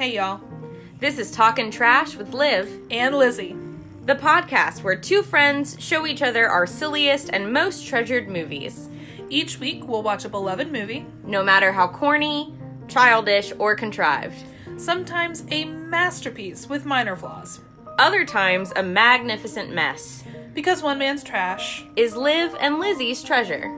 Hey, y'all. This is Talkin' Trash with Liv And Lizzie. the podcast where two friends show each other our silliest and most treasured movies. Each week, we'll watch a beloved movie, No matter how corny, childish, or contrived. sometimes a masterpiece with minor flaws. Other times, a magnificent mess. Because one man's trash. Is Liv and Lizzie's treasure.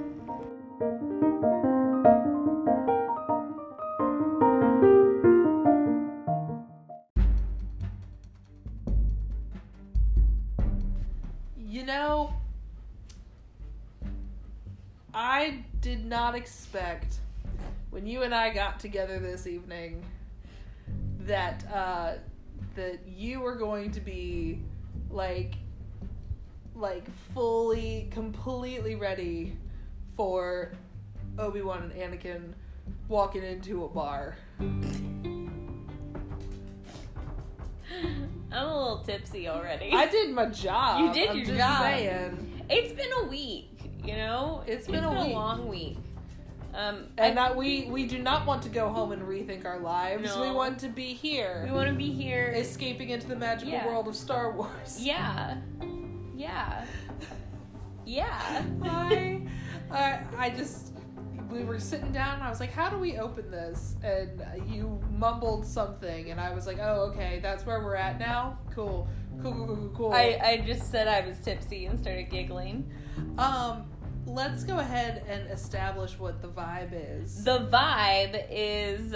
You know, I did not expect when you and I got together this evening that that you were going to be like fully, completely ready for Obi-Wan and Anakin walking into a bar. I'm a little tipsy already. I did my job. You did I'm your just job. saying. It's been a week, you know? It's been a week. long week. We do not want to go home and rethink our lives. No. We want to be here. We want to be here. Escaping into the magical Yeah. world of Star Wars. Yeah. We were sitting down and I was like, how do we open this? And you mumbled something and I was like, oh, okay, that's where we're at now? Cool. I just said I was tipsy and started giggling. Let's go ahead and establish what the vibe is. The vibe is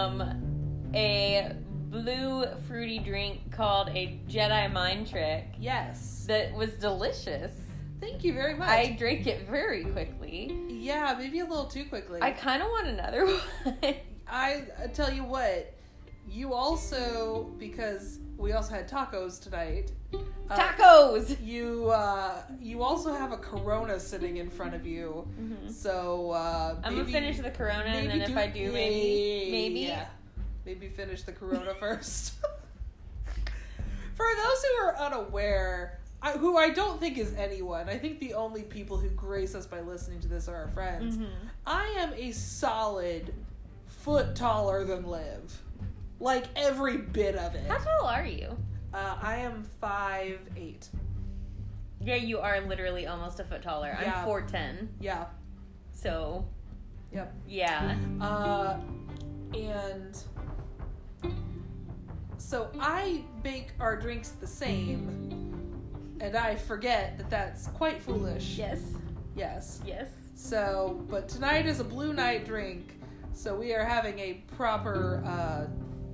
a blue fruity drink called a Jedi Mind Trick Yes. that was delicious. Thank you very much. I drank it very quickly. Yeah, maybe a little too quickly. I kind of want another one. I tell you what, you also, because we also had tacos tonight. Tacos! You also have a Corona sitting in front of you. Mm-hmm. So, I'm gonna finish the Corona, and then if I do, maybe. Yeah. Maybe finish the Corona first. For those who are unaware, who I don't think is anyone, I think the only people who grace us by listening to this are our friends. Mm-hmm. I am a solid foot taller than Liv. Like, every bit of it. How tall are you? I am 5'8". Yeah, you are literally almost a foot taller. Yeah. I'm 4'10". Yeah. So, Yep. yeah. And so I make our drinks the same, and I forget that that's quite foolish. Yes. Yes. Yes. So, but tonight is a blue night drink, so we are having a proper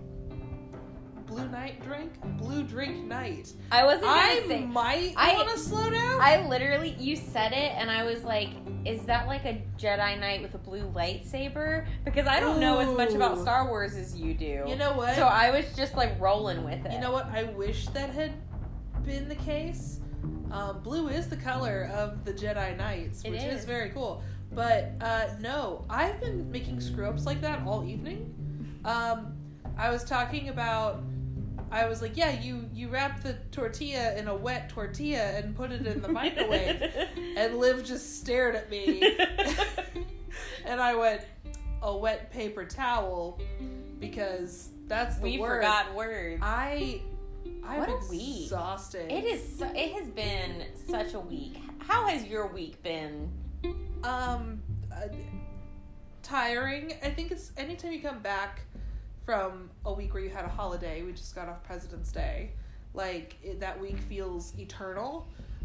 blue drink night. I wasn't gonna say. I might want to slow down. I literally, you said it, and I was like, is that like a Jedi Knight with a blue lightsaber? Because I don't know as much about Star Wars as you do. You know what? So I was just like rolling with it. You know what? I wish that had been the case. Blue is the color of the Jedi Knights, which is very cool. But no, I've been making screw-ups like that all evening. I was talking about, I was like, yeah, you wrap the tortilla in a wet tortilla and put it in the microwave. And Liv just stared at me. And I went, a wet paper towel, because that's the word. We forgot words. I'm what a week. Exhausted. It has been such a week. How has your week been? Tiring. I think it's anytime you come back from a week where you had a holiday. We just got off President's Day. Like, that week feels eternal.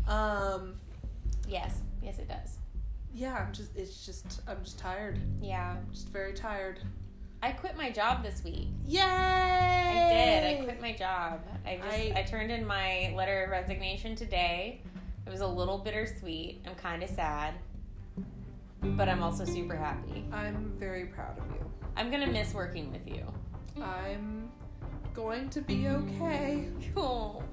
Yes, it does. Yeah, I'm just tired. Yeah. I'm just very tired. I quit my job this week. Yay! I did. I quit my job. I turned in my letter of resignation today. It was a little bittersweet. I'm kind of sad. But I'm also super happy. I'm very proud of you. I'm going to miss working with you. I'm going to be okay. Oh.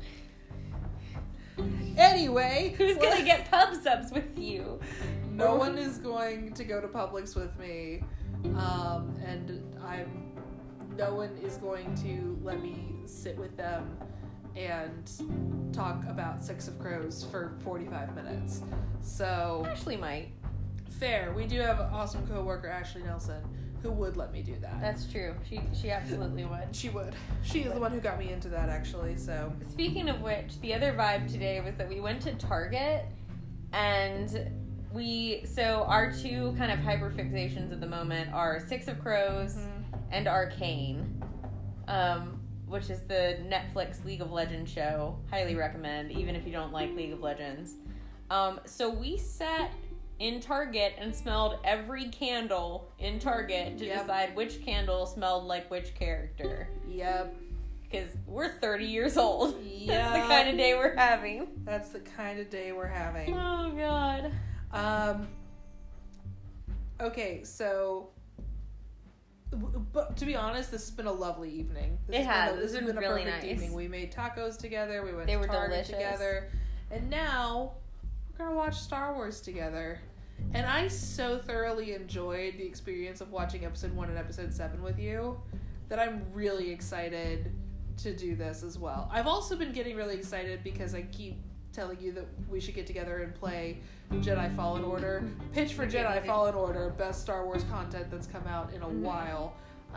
Anyway. Who's going to get pub subs with you? No one is going to go to Publix with me. And no one is going to let me sit with them and talk about Six of Crows for 45 minutes. So Ashley might. fair. We do have an awesome coworker, Ashley Nelson, who would let me do that. That's true. She absolutely would. She would. She is the one who got me into that, actually, so. Speaking of which, the other vibe today was that we went to Target, and so our two kind of hyperfixations at the moment are Six of Crows and Arcane, which is the Netflix League of Legends show. Highly recommend, even if you don't like League of Legends. So we sat in Target and smelled every candle in Target to decide which candle smelled like which character. Yep. Because we're 30 years old. Yep. That's the kind of day we're having. That's the kind of day we're having. Oh, God. Okay, so... But to be honest, this has been a lovely evening. This has been really perfect nice. evening. We made tacos together. We went They to were Target delicious. together. And now we're going to watch Star Wars together. And I so thoroughly enjoyed the experience of watching episode 1 and episode 7 with you that I'm really excited to do this as well. I've also been getting really excited because I keep telling you that we should get together and play Jedi Fallen Order. Pitch for Jedi Fallen Order, best Star Wars content that's come out in a while.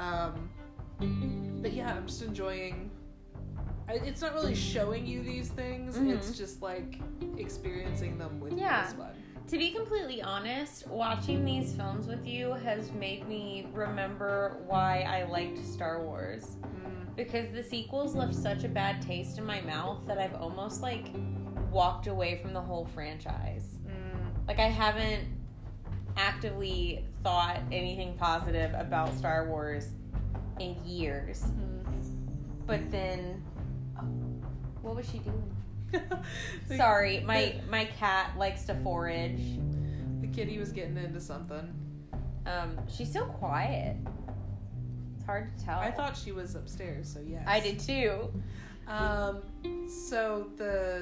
But yeah, I'm just enjoying... It's not really showing you these things, it's just like experiencing them with you is fun. To be completely honest, watching these films with you has made me remember why I liked Star Wars. Because the sequels left such a bad taste in my mouth that I've almost, like, walked away from the whole franchise. Like, I haven't actively thought anything positive about Star Wars in years. But then... what was she doing? Sorry, my cat likes to forage. The kitty was getting into something. She's so quiet. It's hard to tell. I thought she was upstairs, so yes. I did too. So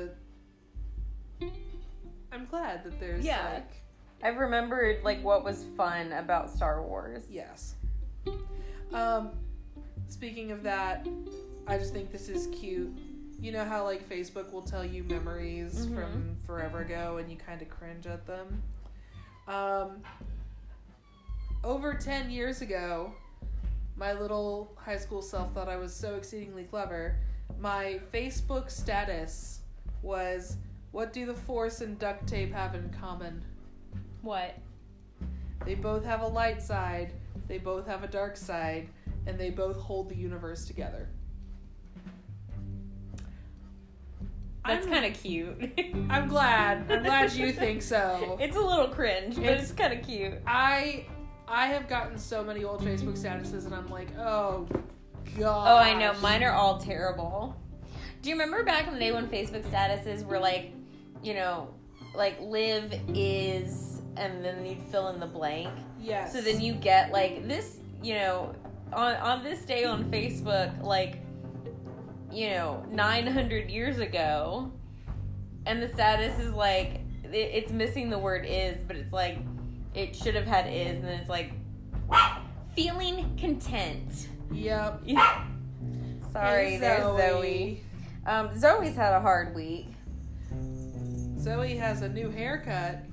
I'm glad that there's like... I've remembered like what was fun about Star Wars. Yes. Speaking of that, I just think this is cute. You know how, like, Facebook will tell you memories from forever ago and you kind of cringe at them? Over 10 years ago, my little high school self thought I was so exceedingly clever. My Facebook status was, what do the Force and duct tape have in common? What? They both have a light side, they both have a dark side, and they both hold the universe together. That's kind of cute. I'm glad you think so. It's a little cringe, but it's kind of cute. I have gotten so many old Facebook statuses, and I'm like, oh, God. Oh, I know. Mine are all terrible. Do you remember back in the day when Facebook statuses were like, you know, like live is, and then you'd fill in the blank? Yes. So then you get like this, you know, on this day on Facebook, like, you know, 900 years ago, and the status is like, it's missing the word is, but it's like, it should have had is, and then it's like, feeling content. Yep. Sorry, hey, there's Zoe. Zoe's had a hard week. Zoe has a new haircut.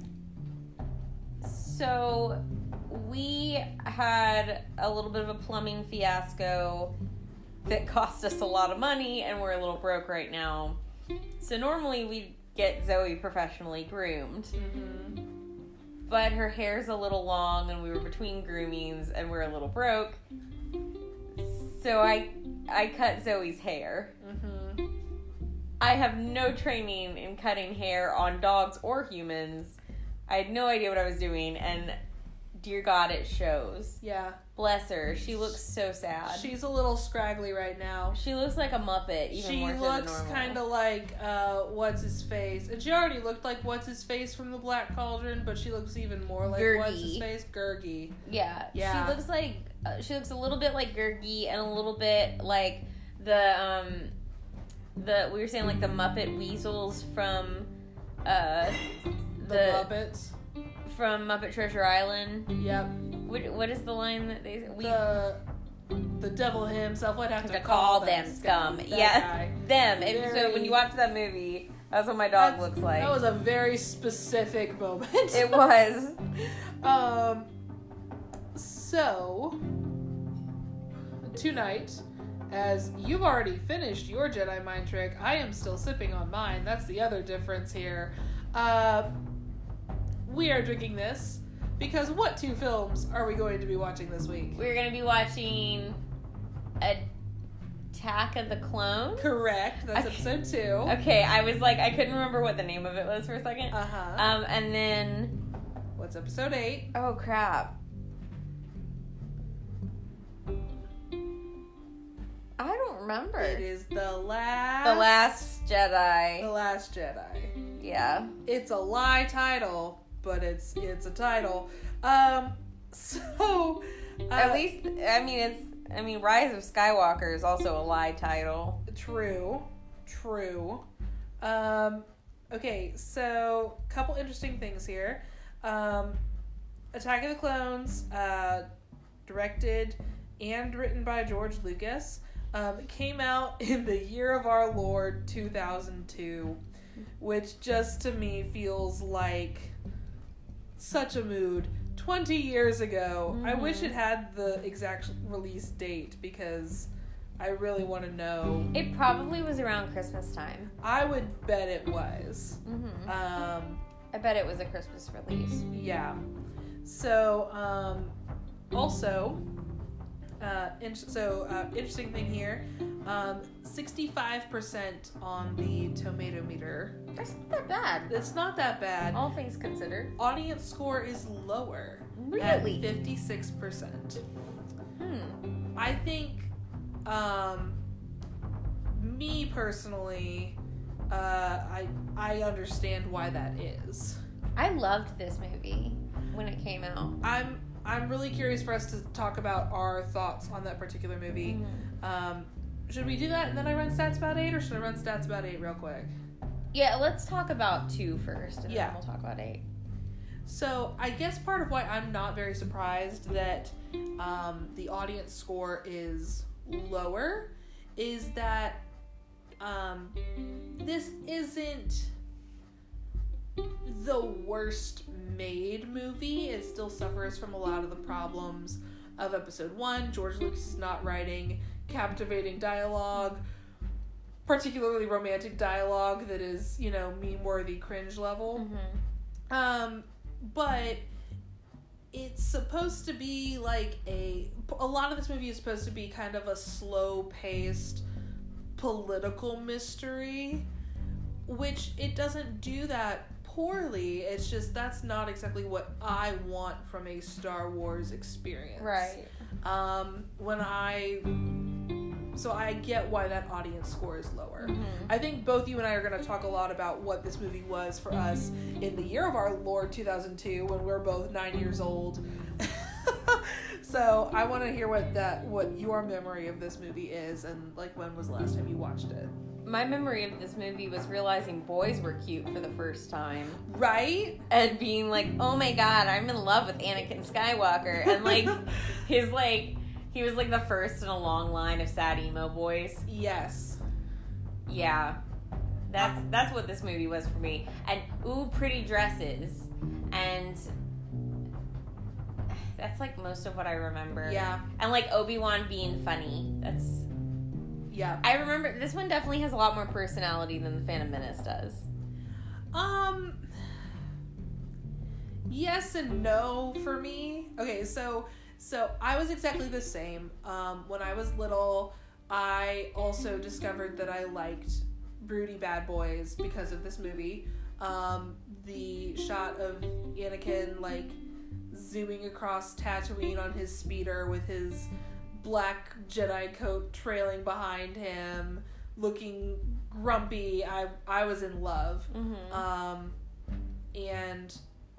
So, we had a little bit of a plumbing fiasco that cost us a lot of money, and we're a little broke right now. So normally we get Zoe professionally groomed. But her hair's a little long, and we were between groomings, and we're a little broke. So I cut Zoe's hair. I have no training in cutting hair on dogs or humans. I had no idea what I was doing, and dear God, it shows. Yeah. Bless her. She looks so sad. She's a little scraggly right now. She looks like a Muppet, even more so than normal. She looks kind of like, what's-his-face. And she already looked like what's-his-face from the Black Cauldron, but she looks even more like Gurgi. what's-his-face? Gurgi. Yeah. Yeah. She looks like, she looks a little bit like Gurgi and a little bit like the we were saying like the Muppet Weasels from, the Muppets. From Muppet Treasure Island. Yep. What is the line that they the devil himself would have to call them scum. Yeah, them. So when you watch that movie, that's what my dog looks like. That was a very specific moment. It was. So, tonight, as you've already finished your Jedi mind trick, I am still sipping on mine. That's the other difference here. We are drinking this because what 2 films are we going to be watching this week? We're going to be watching Attack of the Clones. Correct. That's episode 2. Okay, I was like, I couldn't remember what the name of it was for a second. Uh-huh. And then... What's episode 8? Oh, crap. I don't remember. It is The Last Jedi. The Last Jedi. Yeah. It's a lie title, but it's a title. So... At least, Rise of Skywalker is also a lie title. True. Okay, so couple interesting things here. Attack of the Clones, directed and written by George Lucas, came out in the year of our Lord 2002, which just to me feels like such a mood. 20 years ago. Mm-hmm. I wish it had the exact release date because I really want to know. It probably was around Christmas time. I would bet it was. Mm-hmm. I bet it was a Christmas release. Yeah. So, also, interesting thing here, 65% on the tomato meter. That's not that bad. It's not that bad. All things considered. Audience score is lower. Really? At 56%. I think, me personally, I understand why that is. I loved this movie when it came out. I'm really curious for us to talk about our thoughts on that particular movie. Mm-hmm. Should we do that and then I run stats about 8, or should I run stats about 8 real quick? Yeah, let's talk about 2 first, and then we'll talk about 8. So I guess part of why I'm not very surprised that the audience score is lower is that this isn't the worst made movie. It still suffers from a lot of the problems of episode 1. George Lucas is not writing captivating dialogue, particularly romantic dialogue that is, meme-worthy cringe level. Mm-hmm. But it's supposed to be like a lot of this movie is supposed to be kind of a slow-paced political mystery, which it doesn't do that poorly. It's just that's not exactly what I want from a Star Wars experience. Right. So I get why that audience score is lower. Mm-hmm. I think both you and I are going to talk a lot about what this movie was for us in the year of our Lord 2002 when we're both 9 years old. So I want to hear what your memory of this movie is, and like when was the last time you watched it? My memory of this movie was realizing boys were cute for the first time. Right? And being like, oh my god, I'm in love with Anakin Skywalker. And he was like the first in a long line of sad emo boys. Yes. Yeah. That's what this movie was for me. And pretty dresses. And that's like most of what I remember. Yeah. And like Obi-Wan being funny. Yeah. I remember this one definitely has a lot more personality than the Phantom Menace does. Yes and no for me. Okay, so I was exactly the same. When I was little, I also discovered that I liked broody bad boys because of this movie. The shot of Anakin like zooming across Tatooine on his speeder with his black Jedi coat trailing behind him, looking grumpy. I was in love. Mm-hmm. And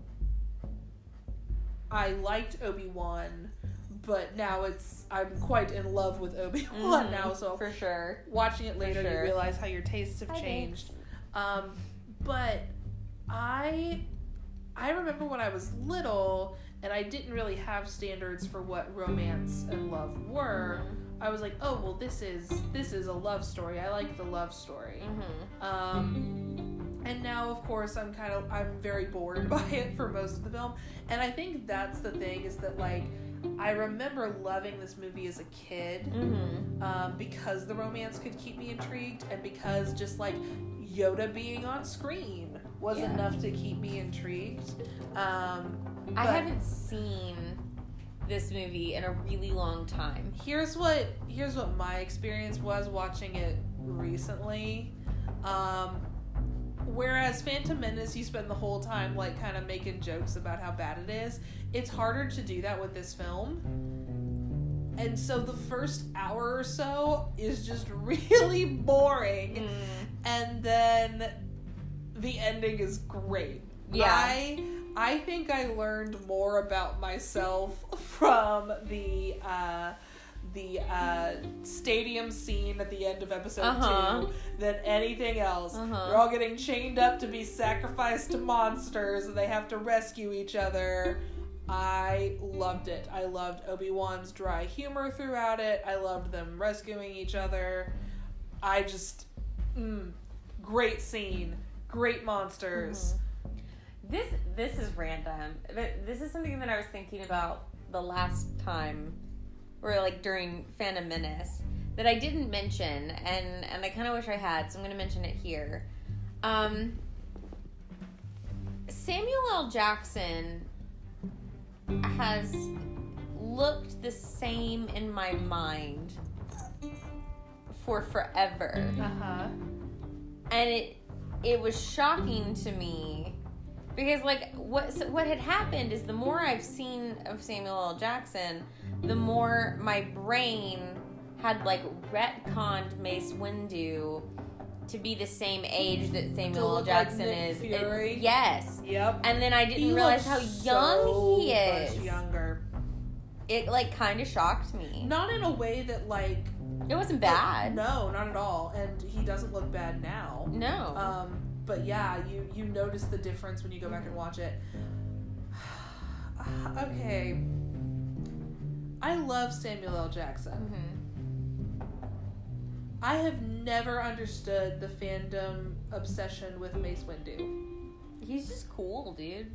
I liked Obi-Wan, but now I'm quite in love with Obi-Wan now, so for sure. Watching it later, you realize how your tastes have changed. But I remember when I was little and I didn't really have standards for what romance and love were. Mm-hmm. I was like, oh well, this is a love story. I like the love story. Mm-hmm. And now, of course, I'm very bored by it for most of the film. And I think that's the thing, is that, like, I remember loving this movie as a kid, because the romance could keep me intrigued, and because just, like, Yoda being on screen was enough to keep me intrigued. I haven't seen this movie in a really long time. Here's what my experience was watching it recently. Whereas Phantom Menace, you spend the whole time, like, kind of making jokes about how bad it is. It's harder to do that with this film. And so the first hour or so is just really boring. And then the ending is great. Yeah. I think I learned more about myself from the stadium scene at the end of episode 2 than anything else. They're all getting chained up to be sacrificed to monsters, and they have to rescue each other. I loved it. I loved Obi-Wan's dry humor throughout it. I loved them rescuing each other. I just... great scene. Great monsters. This is random. But this is something that I was thinking about the last time, or like during Phantom Menace, that I didn't mention, and I kind of wish I had, so I'm going to mention it here. Samuel L. Jackson has looked the same in my mind for forever. And it was shocking to me, because, like, what had happened is, the more I've seen of Samuel L. Jackson, the more my brain had, like, retconned Mace Windu to be the same age that Samuel L. Jackson like is. Fury. Yes. Yep. And then I didn't realize how young he is. Much younger. It, like, kind of shocked me. Not in a way that, like... It wasn't bad. No, not at all. And he doesn't look bad now. No. But yeah, you notice the difference when you go back and watch it. Okay. I love Samuel L. Jackson. I have never understood the fandom obsession with Mace Windu. He's just cool, dude.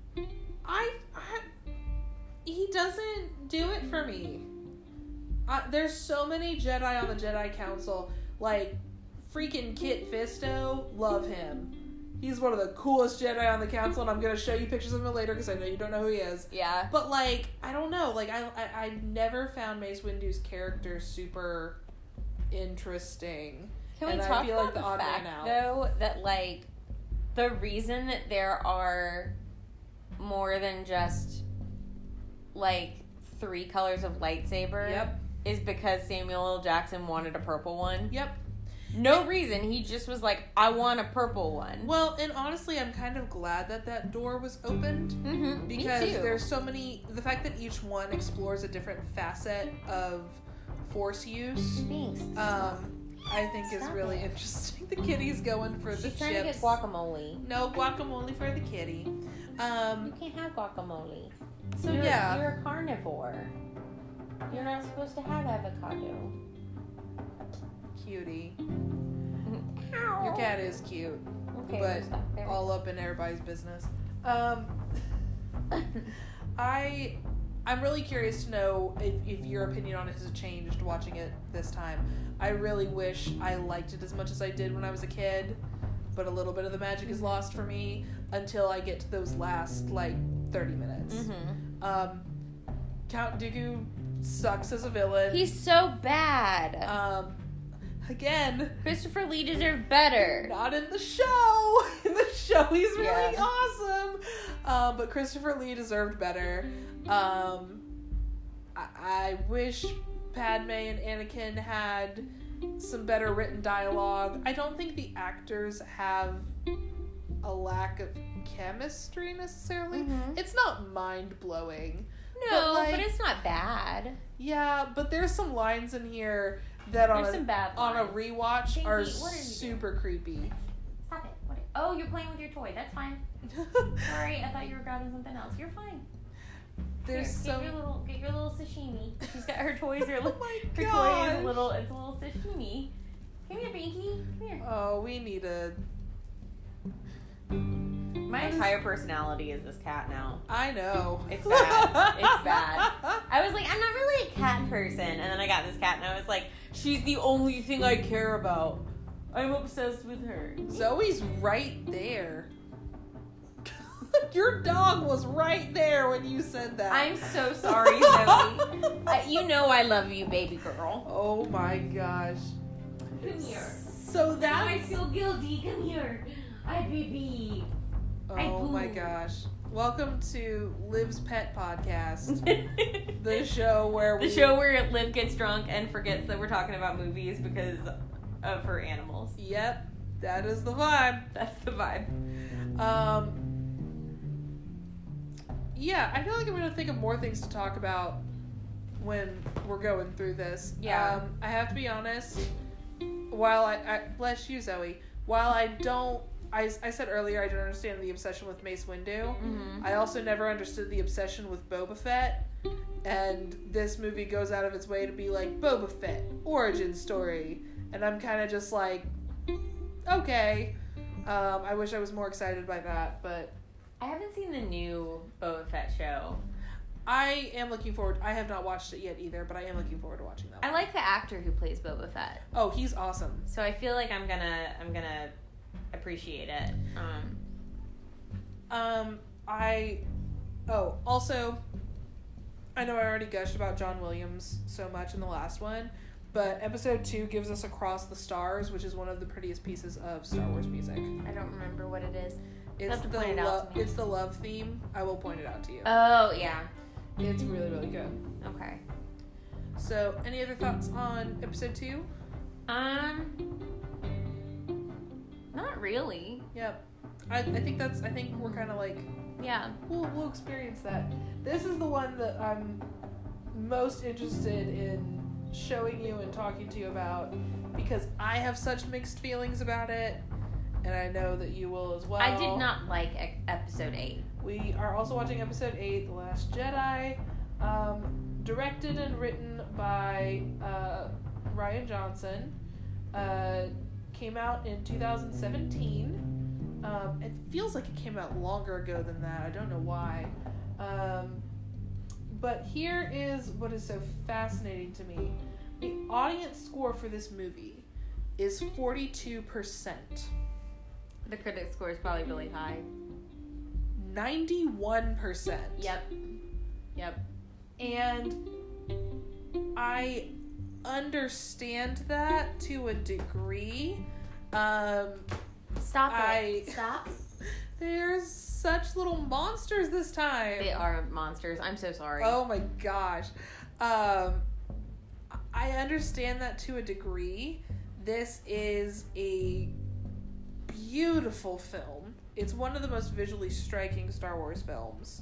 He doesn't do it for me. There's so many Jedi on the Jedi Council, like freaking Kit Fisto, love him. He's one of the coolest Jedi on the Council, and I'm going to show you pictures of him later because I know you don't know who he is. Yeah. But, like, I don't know. Like, I never found Mace Windu's character super interesting. Can we talk about the fact, though, that, like, the reason that there are more than just, like, 3 colors of lightsaber is because Samuel L. Jackson wanted a purple one? Yep. No reason. He just was like, I want a purple one. Well, and honestly, I'm kind of glad that door was opened. Because there's so many... The fact that each one explores a different facet of Force use, I think is really interesting. The kitty's going for the chips. She's trying to get guacamole. No guacamole for the kitty. You can't have guacamole. So you're a carnivore. You're not supposed to have avocado. Cutie. Your cat is cute. Okay, but all up in everybody's business. I'm really curious to know if your opinion on it has changed watching it this time. I really wish I liked it as much as I did when I was a kid, but a little bit of the magic is lost for me until I get to those last, like, 30 minutes. Count Dooku sucks as a villain. He's so bad. Again, Christopher Lee deserved better. Not in the show. In the show, he's really awesome. But Christopher Lee deserved better. I wish Padme and Anakin had some better written dialogue. I don't think the actors have a lack of chemistry necessarily. It's not mind-blowing. No, but it's not bad. Yeah, but there's some lines in here that on a rewatch Pinky, are super creepy. Stop it. Oh, you're playing with your toy. That's fine. Sorry, I thought you were grabbing something else. You're fine. There's get your little sashimi. She's got her toys. Her toy is a little sashimi. Come here, Pinky. Come here. Oh, we need a My entire personality is this cat now. I know. It's bad. It's bad. I was like, I'm not really a cat person. And then I got this cat and I was like, she's the only thing I care about. I'm obsessed with her. Zoe's right there. Your dog was right there when you said that. I'm so sorry, Zoe. You know I love you, baby girl. Oh my gosh. Come here. So that I feel guilty. Come here. Hi, baby. Oh my gosh. Welcome to Liv's Pet Podcast. The show where Liv gets drunk and forgets that we're talking about movies because of her animals. Yep. That is the vibe. That's the vibe. Yeah, I feel like I'm going to think of more things to talk about when we're going through this. Yeah. I have to be honest, while I bless you, Zoe, while I said earlier I don't understand the obsession with Mace Windu, Mm-hmm. I also never understood the obsession with Boba Fett, and this movie goes out of its way to be like, Boba Fett, origin story, and I'm kind of just like, okay. I wish I was more excited by that, but I haven't seen the new Boba Fett show. I am looking forward. I have not watched it yet either, but I am looking forward to watching that one. I like the actor who plays Boba Fett. Oh, he's awesome. So I feel like I'm gonna appreciate it. Also, I know I already gushed about John Williams so much in the last one, but episode 2 gives us Across the Stars, which is one of the prettiest pieces of Star Wars music. I don't remember what it is. It's the love theme. I will point it out to you. Oh, yeah. It's really, really good. Okay. So, any other thoughts on episode 2? Not really. Yep. I think we're kind of like, Yeah. we'll experience that. This is the one that I'm most interested in showing you and talking to you about because I have such mixed feelings about it, and I know that you will as well. I did not like episode 8. We are also watching episode 8, The Last Jedi, directed and written by Rian Johnson. Came out in 2017. It feels like it came out longer ago than that. I don't know why. But here is what is so fascinating to me. The audience score for this movie is 42%. The critic score is probably really high. 91%. Yep. And I understand that to a degree. Stop. There's such little monsters this time. They are monsters. I'm so sorry. Oh my gosh. I understand that to a degree. This is a beautiful film. It's one of the most visually striking Star Wars films.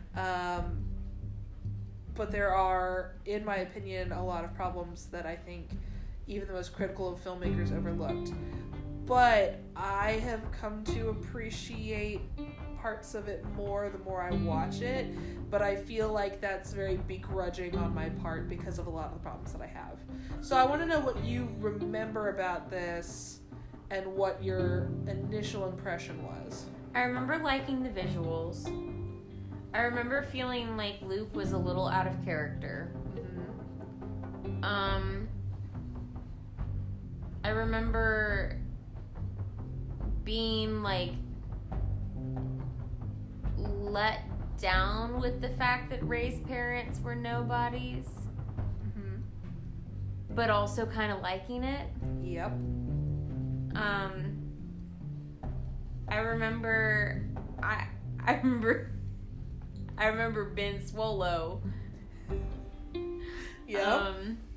But there are, in my opinion, a lot of problems that I think even the most critical of filmmakers overlooked. But I have come to appreciate parts of it more the more I watch it. But I feel like that's very begrudging on my part because of a lot of the problems that I have. So I want to know what you remember about this and what your initial impression was. I remember liking the visuals. I remember feeling like Luke was a little out of character. Mm-hmm. I remember being like let down with the fact that Rey's parents were nobodies, Mm-hmm. but also kind of liking it. Yep. I remember Ben Swallow. Yep.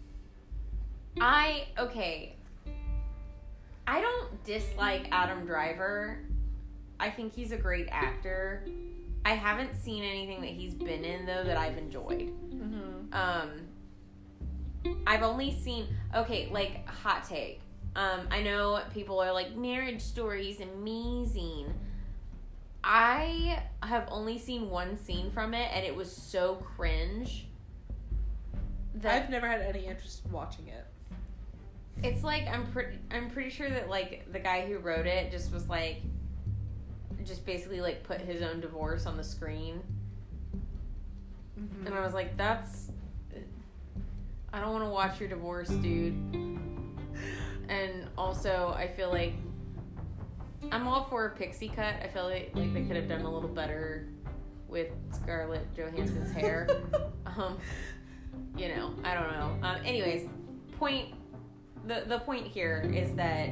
I don't dislike Adam Driver. I think he's a great actor. I haven't seen anything that he's been in, though, that I've enjoyed. Mm-hmm. I've only seen... Okay, like, hot take. I know people are like, Marriage Story's amazing. I have only seen one scene from it, and it was so cringe. I've never had any interest in watching it. It's like I'm pretty sure that like the guy who wrote it just was like just basically, like, put his own divorce on the screen. Mm-hmm. And I was like, I don't want to watch your divorce, dude. And also, I feel like I'm all for a pixie cut. I feel like they could have done a little better with Scarlett Johansson's hair. You know, I don't know. Anyways, the point here is that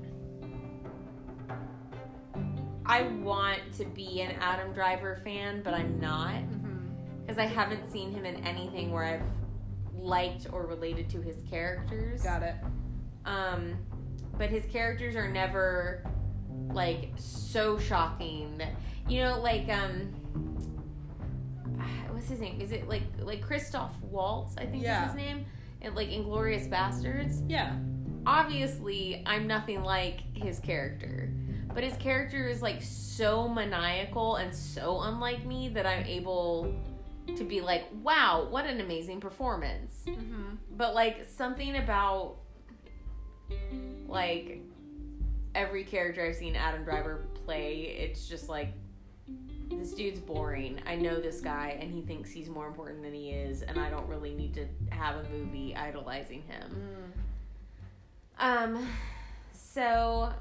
I want to be an Adam Driver fan, but I'm not. Because I haven't seen him in anything where I've liked or related to his characters. Got it. But his characters are never, like, so shocking that, you know, like, what's his name? Is it, like Christoph Waltz, I think is his name? And, like, Inglourious Bastards? Yeah. Obviously, I'm nothing like his character. But his character is, like, so maniacal and so unlike me that I'm able to be like, wow, what an amazing performance. Mm-hmm. But, like, something about, like, every character I've seen Adam Driver play, it's just like, this dude's boring. I know this guy, and he thinks he's more important than he is, and I don't really need to have a movie idolizing him. So,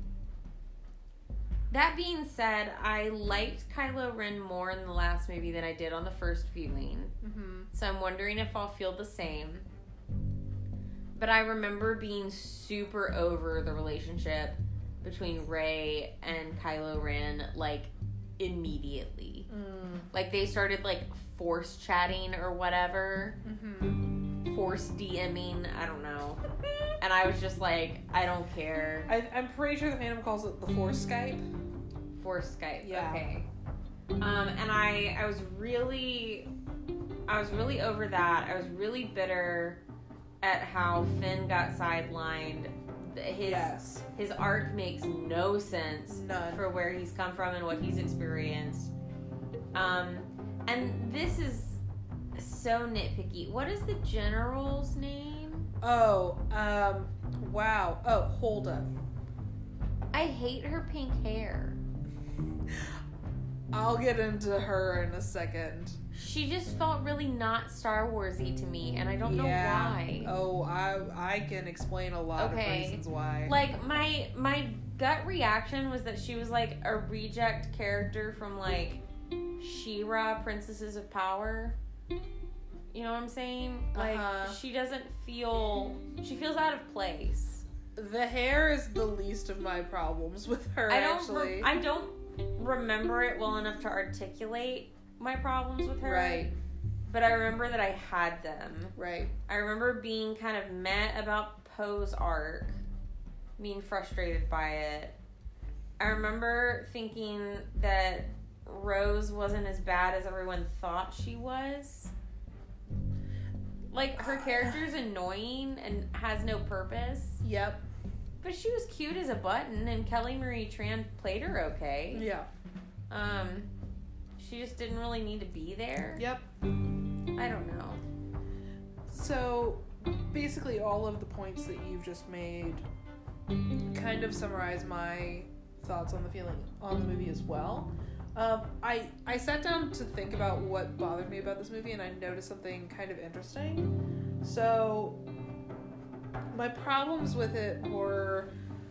that being said, I liked Kylo Ren more in the last movie than I did on the first viewing. Mm-hmm. So I'm wondering if I'll feel the same. But I remember being super over the relationship between Rey and Kylo Ren, like, immediately. Like, they started, like, force chatting or whatever. Mm-hmm. Force DMing, I don't know. And I was just like, I don't care. I'm pretty sure the fandom calls it the Force Skype. Force Skype, yeah. Okay. And I was really over that. I was really bitter at how Finn got sidelined. His arc makes no sense. None. For where he's come from and what he's experienced. And this is so nitpicky. What is the general's name? Oh, wow. Oh, Holda. I hate her pink hair. I'll get into her in a second. She just felt really not Star Warsy to me, and I don't know why. Oh, I can explain a lot of reasons why. Like, my gut reaction was that she was, like, a reject character from, like, She-Ra, Princesses of Power. You know what I'm saying? Like, she doesn't feel... She feels out of place. The hair is the least of my problems with her, actually. I don't remember it well enough to articulate my problems with her. Right. But I remember that I had them. Right. I remember being kind of meh about Poe's arc. Being frustrated by it. I remember thinking that Rose wasn't as bad as everyone thought she was. Like, her character's annoying and has no purpose. Yep. But she was cute as a button, and Kelly Marie Tran played her okay. Yeah. She just didn't really need to be there. Yep. I don't know. So, basically all of the points that you've just made kind of summarize my thoughts on the movie as well. I sat down to think about what bothered me about this movie, and I noticed something kind of interesting. So, my problems with it were,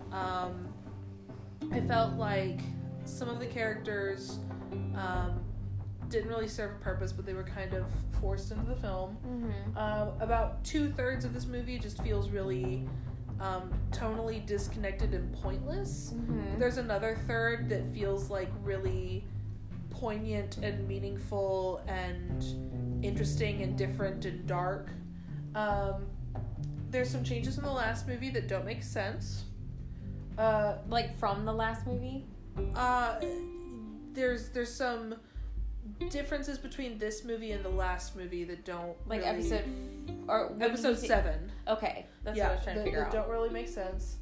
I felt like some of the characters didn't really serve a purpose, but they were kind of forced into the film. Mm-hmm. About 2/3 of this movie just feels really tonally disconnected and pointless. Mm-hmm. There's another third that feels like really poignant and meaningful and interesting and different and dark. There's some changes in the last movie that don't make sense. Like, from the last movie? There's some differences between this movie and the last movie that don't Like, really... episode 7. Okay, that's what I was trying to figure out. Don't really make sense.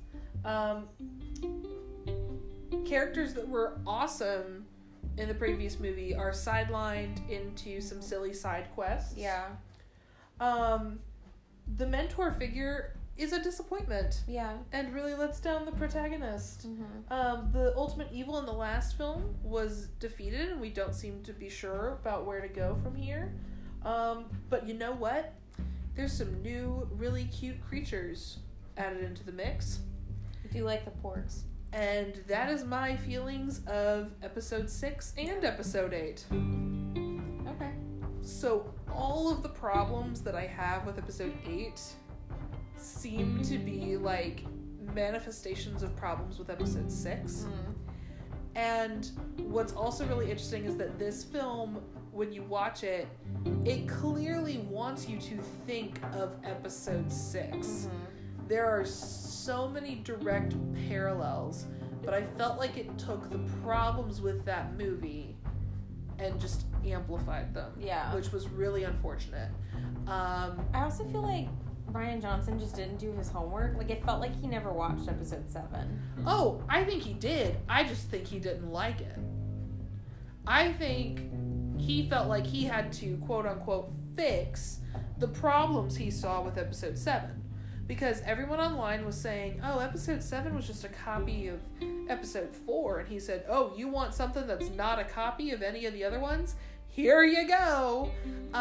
Characters that were awesome in the previous movie are sidelined into some silly side quests. Yeah. The mentor figure is a disappointment. Yeah. And really lets down the protagonist. Mm-hmm. The ultimate evil in the last film was defeated, and we don't seem to be sure about where to go from here. But you know what? There's some new, really cute creatures added into the mix. I do like the porks. And that is my feelings of episode 6 and episode 8. Okay. So all of the problems that I have with episode 8 seem to be like manifestations of problems with episode 6. Mm. And what's also really interesting is that this film, when you watch it, it clearly wants you to think of episode 6. Mm-hmm. There are so many direct parallels, but I felt like it took the problems with that movie and just amplified them. Yeah. Which was really unfortunate. I also feel like Rian Johnson just didn't do his homework. Like, it felt like he never watched episode 7. Oh, I think he did. I just think he didn't like it. I think he felt like he had to, quote-unquote, fix the problems he saw with episode 7. Because everyone online was saying, oh, episode 7 was just a copy of episode 4. And he said, oh, you want something that's not a copy of any of the other ones? Here you go.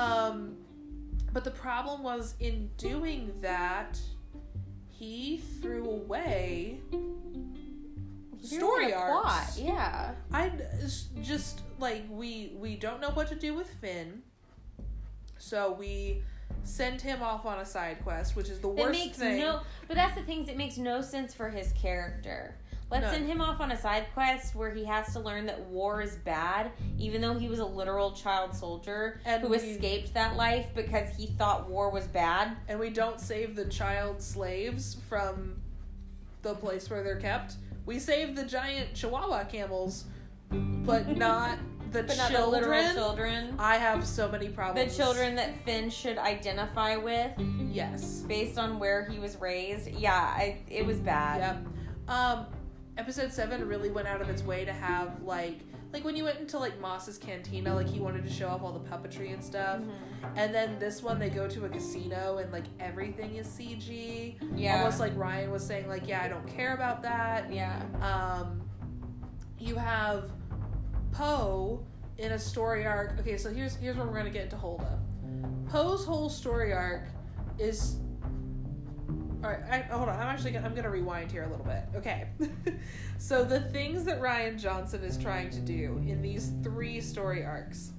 But the problem was, in doing that, he threw away story arcs. Plot. Yeah. I just, like, we don't know what to do with Finn. So we send him off on a side quest, which is the worst thing. But that's the thing, it makes no sense for his character. Let's send him off on a side quest where he has to learn that war is bad, even though he was a literal child soldier who escaped that life because he thought war was bad. And we don't save the child slaves from the place where they're kept. We save the giant Chihuahua camels, but not the children. Not the literal children. I have so many problems. The children that Finn should identify with. Yes. Based on where he was raised. Yeah, it was bad. Yep. Episode 7 really went out of its way to have, like when you went into, like, Moss's Cantina, like, he wanted to show off all the puppetry and stuff. Mm-hmm. And then this one, they go to a casino and, like, everything is CG. Yeah. Almost like Ryan was saying, like, yeah, I don't care about that. Yeah. You have Poe in a story arc. Okay, so here's where we're going to get into Hulda. Poe's whole story arc is... Alright, hold on. I'm gonna rewind here a little bit. Okay. So the things that Rian Johnson is trying to do in these 3 story arcs.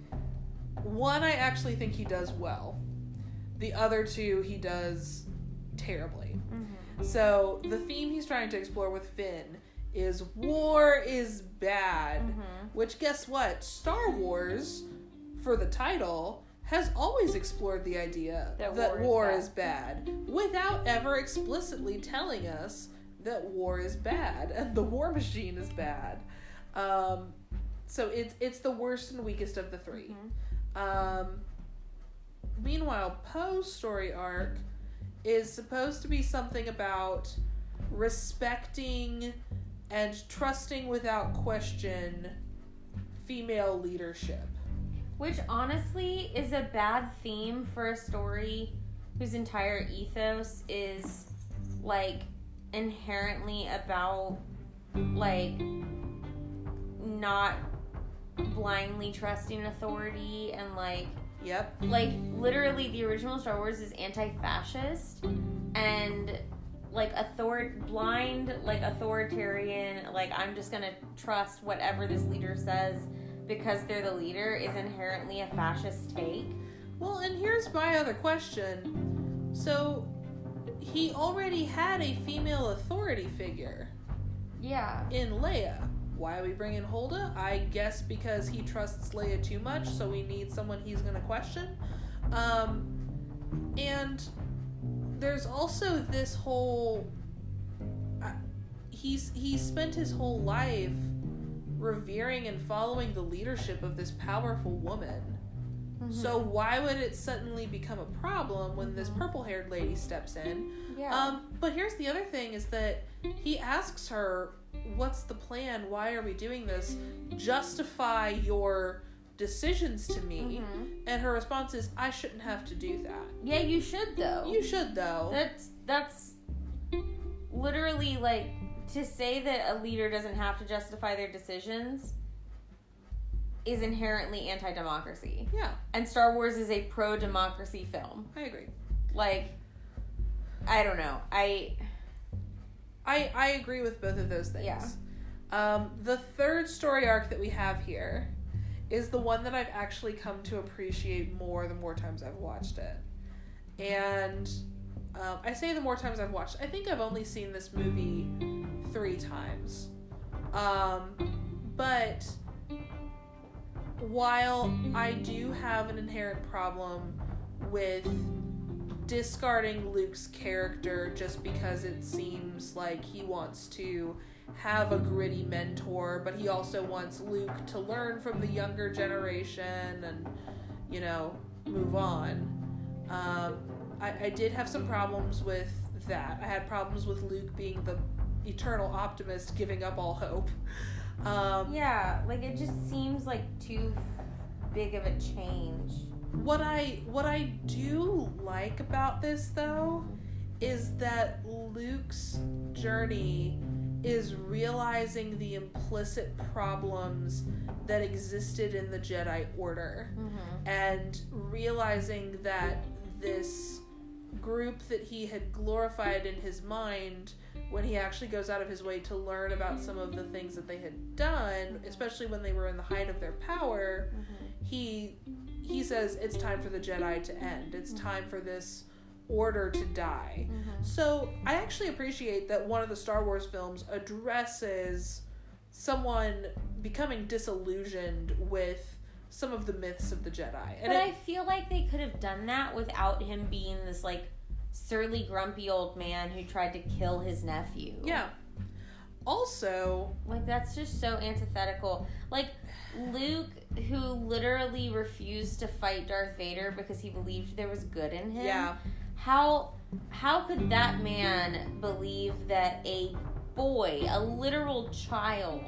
One, I actually think he does well. The other 2, he does terribly. Mm-hmm. So the theme he's trying to explore with Finn is war is bad. Mm-hmm. Which, guess what? Star Wars, for the title, has always explored the idea that war is bad without ever explicitly telling us that war is bad and the war machine is bad. So it's the worst and weakest of the 3. Mm-hmm. Meanwhile, Poe's story arc is supposed to be something about respecting and trusting without question female leadership. Which, honestly, is a bad theme for a story whose entire ethos is, like, inherently about, like, not blindly trusting authority and, like... Yep. Like, literally, the original Star Wars is anti-fascist and, like, blind, like, authoritarian, like, I'm just gonna trust whatever this leader says because they're the leader is inherently a fascist take. Well, and here's my other question. So, he already had a female authority figure. Yeah. In Leia. Why are we bringing Hulda? I guess because he trusts Leia too much, so we need someone he's going to question. And there's also this whole... He's spent his whole life revering and following the leadership of this powerful woman. Mm-hmm. So why would it suddenly become a problem when this purple-haired lady steps in? Yeah. But here's the other thing is that he asks her, what's the plan? Why are we doing this? Justify your decisions to me. Mm-hmm. And her response is, I shouldn't have to do that. Yeah, you should, though. You should, though. That's literally, like, to say that a leader doesn't have to justify their decisions is inherently anti-democracy. Yeah. And Star Wars is a pro-democracy film. I agree. Like, I don't know. I agree with both of those things. Yeah. The third story arc that we have here is the one that I've actually come to appreciate more the more times I've watched it. And I say the more times I've watched it. I think I've only seen this movie 3 times. But while I do have an inherent problem with discarding Luke's character just because it seems like he wants to have a gritty mentor, but he also wants Luke to learn from the younger generation and, you know, move on. I did have some problems with that. I had problems with Luke being the eternal optimist, giving up all hope. Yeah, like, it just seems like too big of a change. What I do like about this, though, is that Luke's journey is realizing the implicit problems that existed in the Jedi Order, and realizing that this group that he had glorified in his mind, when he actually goes out of his way to learn about some of the things that they had done, especially when they were in the height of their power, he says it's time for the Jedi to end. It's time for this order to die. So I actually appreciate that one of the Star Wars films addresses someone becoming disillusioned with some of the myths of the Jedi. And I feel like they could have done that without him being this, like, surly, grumpy old man who tried to kill his nephew. Yeah. Also, like, that's just so antithetical. Like, Luke, who literally refused to fight Darth Vader because he believed there was good in him. Yeah. How could that man believe that a boy, a literal child,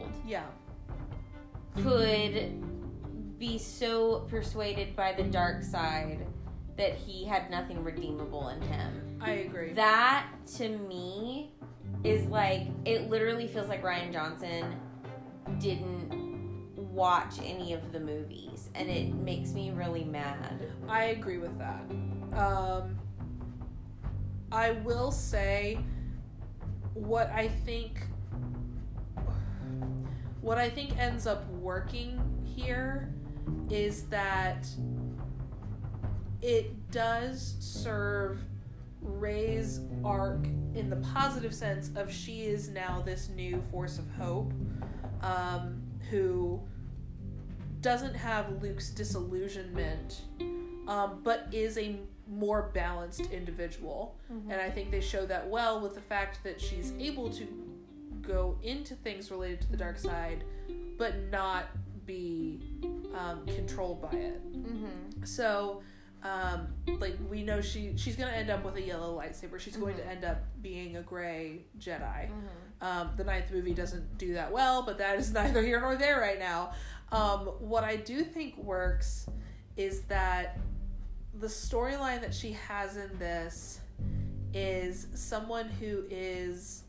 could be so persuaded by the dark side that he had nothing redeemable in him? I agree. That, to me, is like, it literally feels like Rian Johnson didn't watch any of the movies, and it makes me really mad. I agree with that. I will say what I think ends up working here is that it does serve Rey's arc in the positive sense of she is now this new force of hope, who doesn't have Luke's disillusionment, but is a more balanced individual. And I think they show that well with the fact that she's able to go into things related to the dark side, but not be controlled by it. So, like, we know she's going to end up with a yellow lightsaber. She's going to end up being a gray Jedi. The 9th movie doesn't do that well, but that is neither here nor there right now. What I do think works is that the storyline that she has in this is someone who is...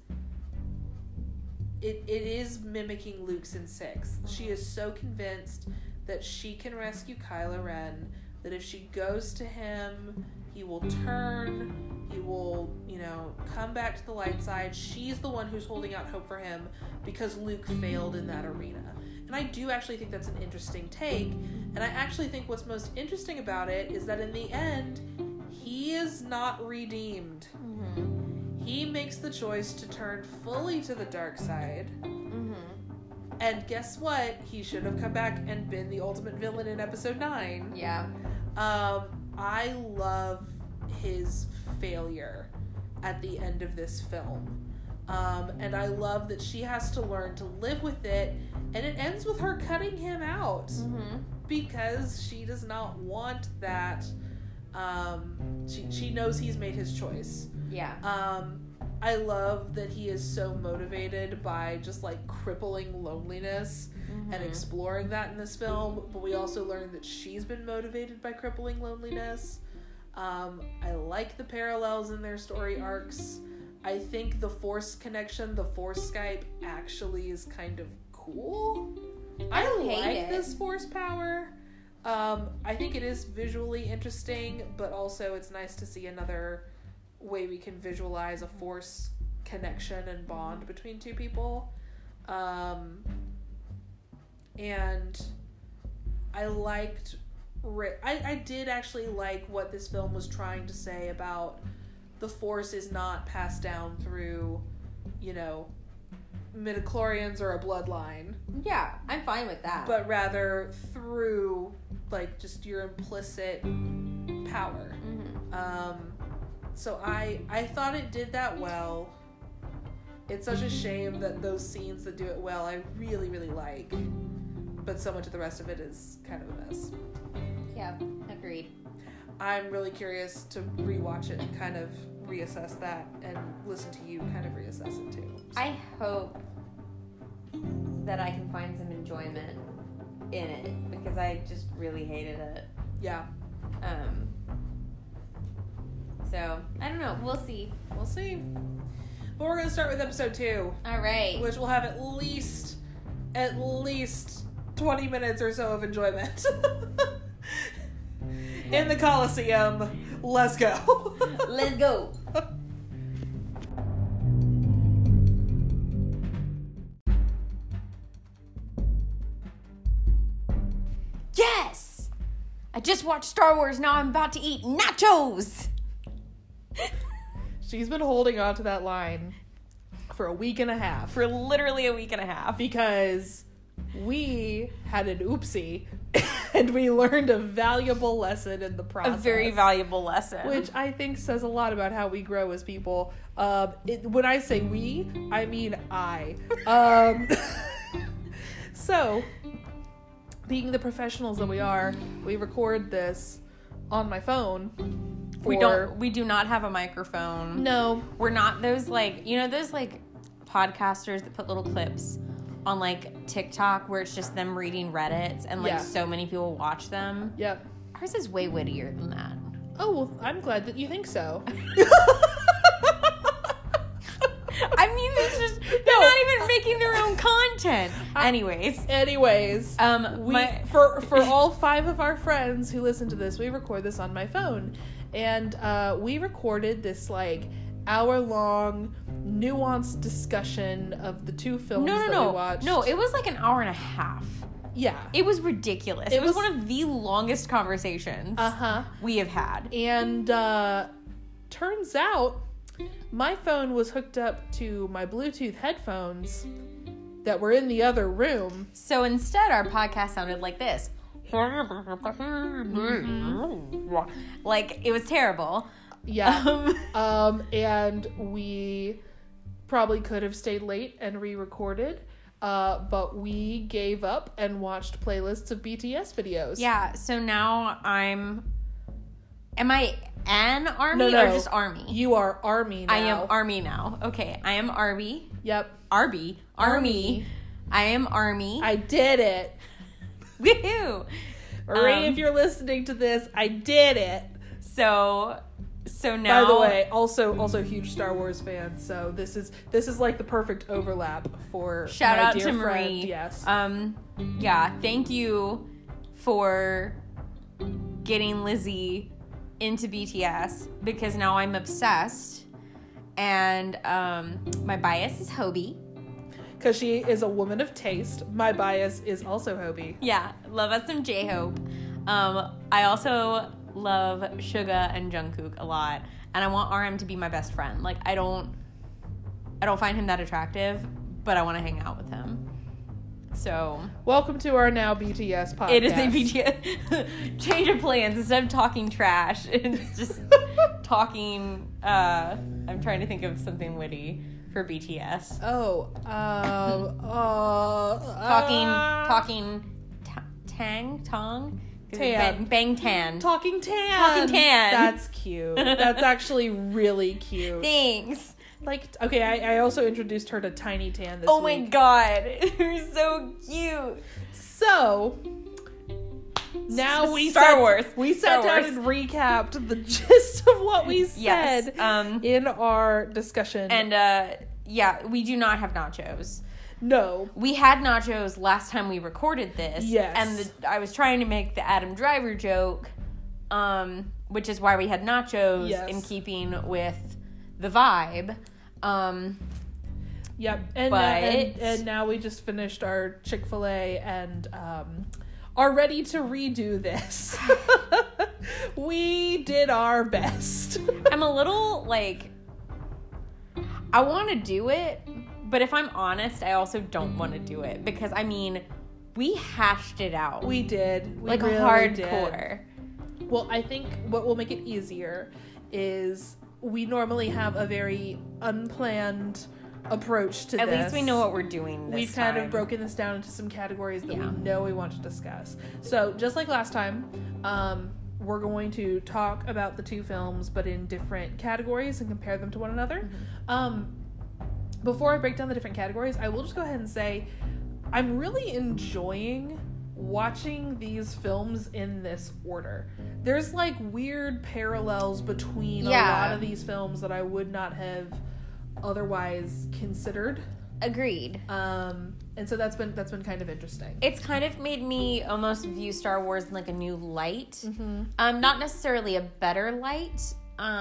It is mimicking Luke's in 6. She is so convinced that she can rescue Kylo Ren, that if she goes to him, he will turn, he will, come back to the light side. She's the one who's holding out hope for him because Luke failed in that arena. And I do actually think that's an interesting take. And I actually think what's most interesting about it is that in the end, he is not redeemed. He makes the choice to turn fully to the dark side. And guess what? He should have come back and been the ultimate villain in episode 9. Yeah. I love his failure at the end of this film. And I love that she has to learn to live with it. And it ends with her cutting him out. Because she does not want that. She knows he's made his choice. Yeah. I love that he is so motivated by just like crippling loneliness and exploring that in this film, but we also learn that she's been motivated by crippling loneliness. I like the parallels in their story arcs. I think the Force connection, the Force Skype, actually is kind of cool. I like this Force power. I think it is visually interesting, but also it's nice to see another way we can visualize a Force connection and bond between two people. And I liked... I did actually like what this film was trying to say about the Force is not passed down through, you know, midichlorians or a bloodline. Yeah, I'm fine with that. But rather through, like, just your implicit power. So I thought it did that well. It's such a shame that those scenes that do it well, I really, really like. But so much of the rest of it is kind of a mess. Yeah, agreed. I'm really curious to rewatch it and kind of reassess that and listen to you kind of reassess it too. So. I hope that I can find some enjoyment in it because I just really hated it. Yeah. So, I don't know. We'll see. We'll see. But we're going to start with episode 2. All right. Which will have at least 20 minutes or so of enjoyment. In the Coliseum. Let's go. Let's go. Yes! I just watched Star Wars. Now I'm about to eat nachos. She's been holding on to that line for a week and a half. For literally a week and a half. Because we had an oopsie and we learned a valuable lesson in the process. A very valuable lesson. Which I think says a lot about how we grow as people. When I say we, I mean I. So, being the professionals that we are, we record this on my phone. We do not have a microphone. No. We're not those, like, you know those, like, podcasters that put little clips on, like, TikTok where it's just them reading Reddits and, like, so many people watch them? Yep. Ours is way wittier than that. Oh, well, I'm glad that you think so. I mean, it's just, they're not even making their own content. Anyways. For all 5 of our friends who listen to this, we record this on my phone. And we recorded this, like, hour-long, nuanced discussion of the 2 films that we watched. No, it was like an hour and a half. Yeah. It was ridiculous. It was one of the longest conversations we have had. And turns out, my phone was hooked up to my Bluetooth headphones that were in the other room. So instead, our podcast sounded like this. Like, it was terrible. Yeah. And we probably could have stayed late and re-recorded, but we gave up and watched playlists of BTS videos. Yeah, so now am I an army or just army? You are army now. I am army now. Okay, I am Arby. Yep. Army. I am army. I did it. Woohoo! Marie, if you're listening to this, I did it. So now. By the way, also huge Star Wars fan. So this is like the perfect overlap for shout my out dear to Marie. Friend. Yes. Yeah. Thank you for getting Lizzie into BTS because now I'm obsessed, and my bias is Hobie. Because she is a woman of taste. My bias is also Hobie. Yeah, love us some J-Hope. I also love Suga and Jungkook a lot, and I want RM to be my best friend. Like, I don't find him that attractive, but I want to hang out with him. So, welcome to our now BTS podcast. It is a BTS change of plans. Instead of talking trash, it's just talking. I'm trying to think of something witty for BTS. Talking Tang. Tan. Bang Tan. Talking Tan. Talking Tan. That's cute. That's actually really cute. Thanks. liked... Okay, I also introduced her to Tiny Tan this week. Oh my god. You're so cute. So... Now we Star Wars. We sat down and recapped the gist of what we said in our discussion. And we do not have nachos. No. We had nachos last time we recorded this. Yes. And I was trying to make the Adam Driver joke, which is why we had nachos in keeping with the vibe. Yep. And now we just finished our Chick-fil-A and are ready to redo this. We did our best. I'm a little like, I want to do it, but if I'm honest, I also don't want to do it because I mean, we hashed it out. We did. We like really hardcore. Did. Well, I think what will make it easier is we normally have a very unplanned approach to At this. least we know what we're doing this We've kind of broken this down into some categories that we know we want to discuss. So just like last time, we're going to talk about the two films but in different categories and compare them to one another. Before I break down the different categories, I will just go ahead and say I'm really enjoying watching these films in this order. There's like weird parallels between a lot of these films that I would not have otherwise considered. Agreed. And so that's been kind of interesting. It's kind of made me almost view Star Wars in like a new light. Not necessarily a better light,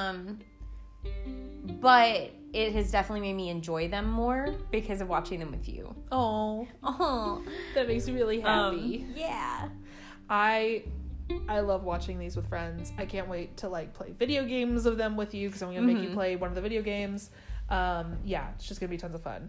but it has definitely made me enjoy them more because of watching them with you. Oh, that makes me really happy. Yeah. I love watching these with friends. I can't wait to like play video games of them with you because I'm gonna make you play one of the video games. It's just gonna be tons of fun.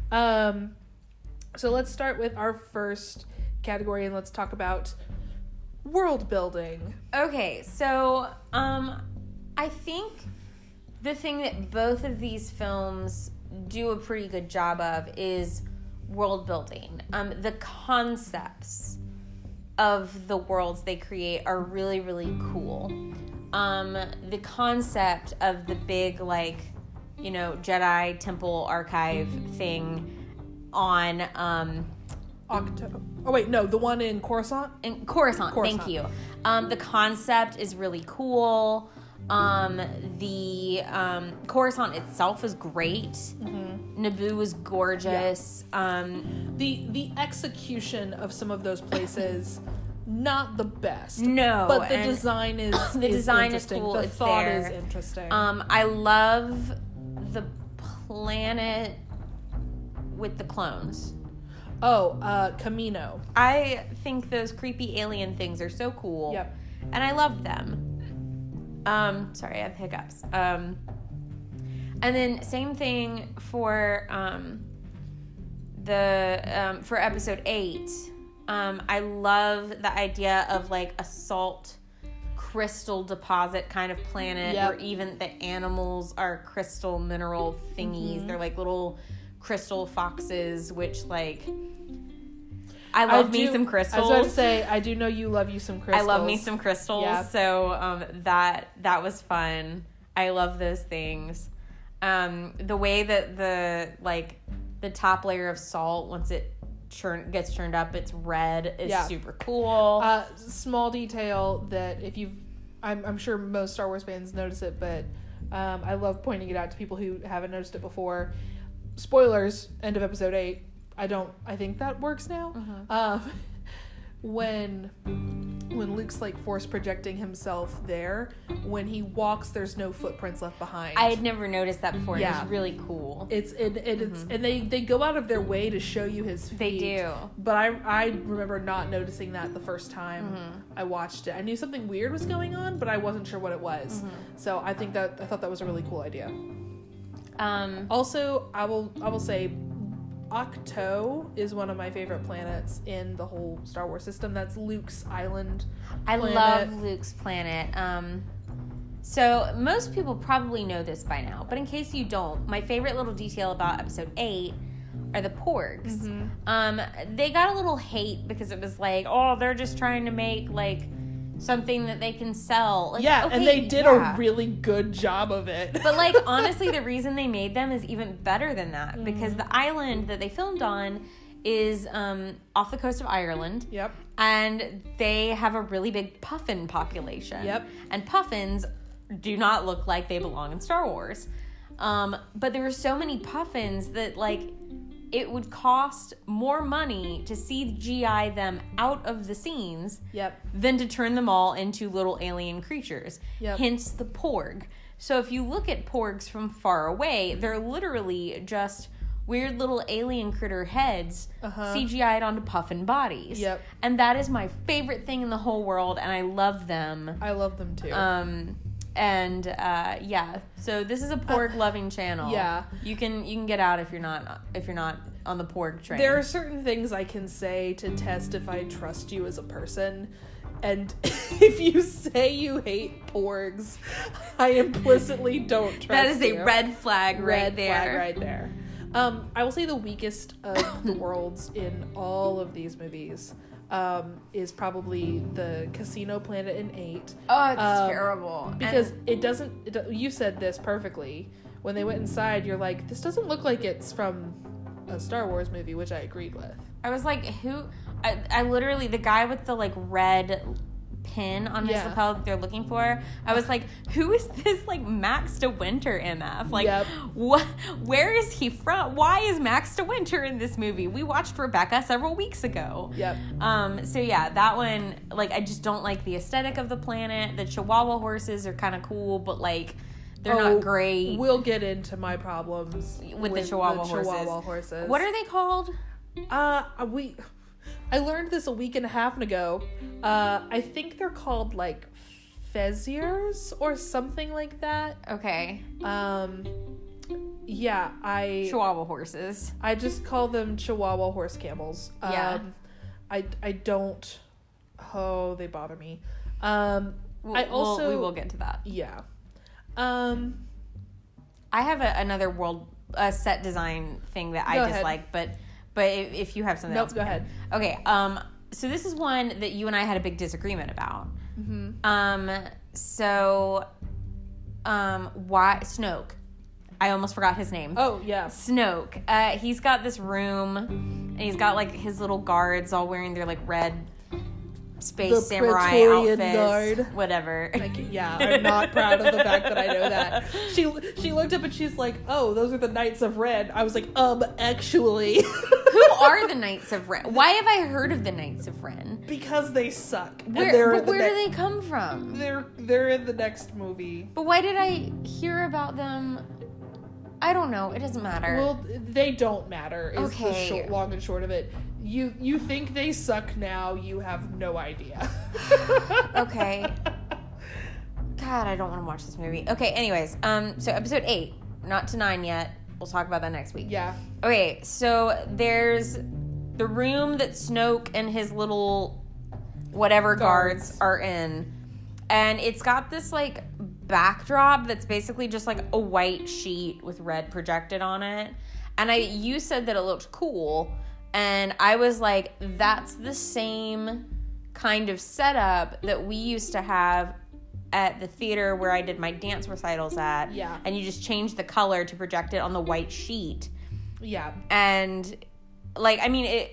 So let's start with our first category and let's talk about world building. Okay, so I think the thing that both of these films do a pretty good job of is world building. The concepts of the worlds they create are really, really cool. The concept of the big, like, you know, Jedi Temple Archive thing on the one in Coruscant? In Coruscant. Thank you. The concept is really cool. The Coruscant itself is great. Naboo is gorgeous. The execution of some of those places, not the best. No, but the design is cool. The it's thought there. is interesting. I love the planet with the clones. Camino. I think those creepy alien things are so cool. Yep. And I love them. Sorry, I have hiccups. And then same thing for for episode 8. I love the idea of like a salt crystal deposit kind of planet where even the animals are crystal mineral thingies. They're like little crystal foxes, which like I love me some crystals. I was about to say, I do know you love you some crystals. I love me some crystals. Yeah. So that was fun. I love those things. The way that the top layer of salt, once it gets churned up, it's red, is super cool. Small detail that I'm sure most Star Wars fans notice it, but I love pointing it out to people who haven't noticed it before. Spoilers, end of episode 8. I think that works now. When Luke's like force projecting himself there, when he walks, there's no footprints left behind. I had never noticed that before. Yeah. It was really cool. It's and they go out of their way to show you his feet. They do. But I remember not noticing that the first time I watched it. I knew something weird was going on, but I wasn't sure what it was. So I thought that was a really cool idea. Also, I will say, Ahch-To is one of my favorite planets in the whole Star Wars system. That's Luke's island planet. I love Luke's planet. So most people probably know this by now, but in case you don't, my favorite little detail about episode 8 are the porgs. They got a little hate because it was like, oh, they're just trying to make like something that they can sell. Like, yeah, okay, and they did a really good job of it. But, like, honestly, the reason they made them is even better than that. Because the island that they filmed on is off the coast of Ireland. Yep. And they have a really big puffin population. Yep. And puffins do not look like they belong in Star Wars. But there were so many puffins that, like, it would cost more money to CGI them out of the scenes than to turn them all into little alien creatures. Hence the Porg. So if you look at Porgs from far away, they're literally just weird little alien critter heads CGI'd onto puffin bodies. And that is my favorite thing in the whole world, and I love them. I love them too. So this is a Porg loving channel. Yeah. You can get out if you're not on the Porg train. There are certain things I can say to test if I trust you as a person. And if you say you hate Porgs, I implicitly don't trust you. That is a red flag right there. I will say the weakest of the worlds in all of these movies is probably the casino planet in 8. Oh, it's terrible. Because you said this perfectly. When they went inside, you're like, this doesn't look like it's from a Star Wars movie, which I agreed with. I was like, who? I literally, the guy with the, like, red pin on his lapel that they're looking for, I was like, who is this, like, Max de Winter MF? Like, what? Where is he from? Why is Max de Winter in this movie? We watched Rebecca several weeks ago. So yeah, that one, like, I just don't like the aesthetic of the planet. The Chihuahua horses are kind of cool, but, like, they're not great. We'll get into my problems with the Chihuahua horses. What are they called? I learned this a week and a half ago. I think they're called, like, Feziers or something like that. Okay. Chihuahua horses. I just call them Chihuahua horse camels. I don't. Oh, they bother me. We will get to that. Yeah. I have another world set design thing that I dislike, but if you have something else, go ahead. Okay. So this is one that you and I had a big disagreement about. Why Snoke? I almost forgot his name. Oh yeah, Snoke. He's got this room, and he's got, like, his little guards all wearing their, like, red space samurai Praetorian outfits, guard. Whatever. I'm not proud of the fact that I know that. She looked up and she's like, "Oh, those are the Knights of Ren." I was like, actually. Who are the Knights of Ren? Why have I heard of the Knights of Ren? Because they suck. Where do they come from? They're in the next movie. But why did I hear about them? I don't know. It doesn't matter. Well, they don't matter. Is the long and short of it. You think they suck now, you have no idea. Okay. God, I don't want to watch this movie. Okay, anyways, so episode 8, not to 9 yet. We'll talk about that next week. Yeah. Okay, so there's the room that Snoke and his little whatever guards are in. And it's got this, like, backdrop that's basically just, like, a white sheet with red projected on it. And you said that it looked cool. And I was like, that's the same kind of setup that we used to have at the theater where I did my dance recitals at. Yeah. And you just change the color to project it on the white sheet. Yeah. And, like, I mean,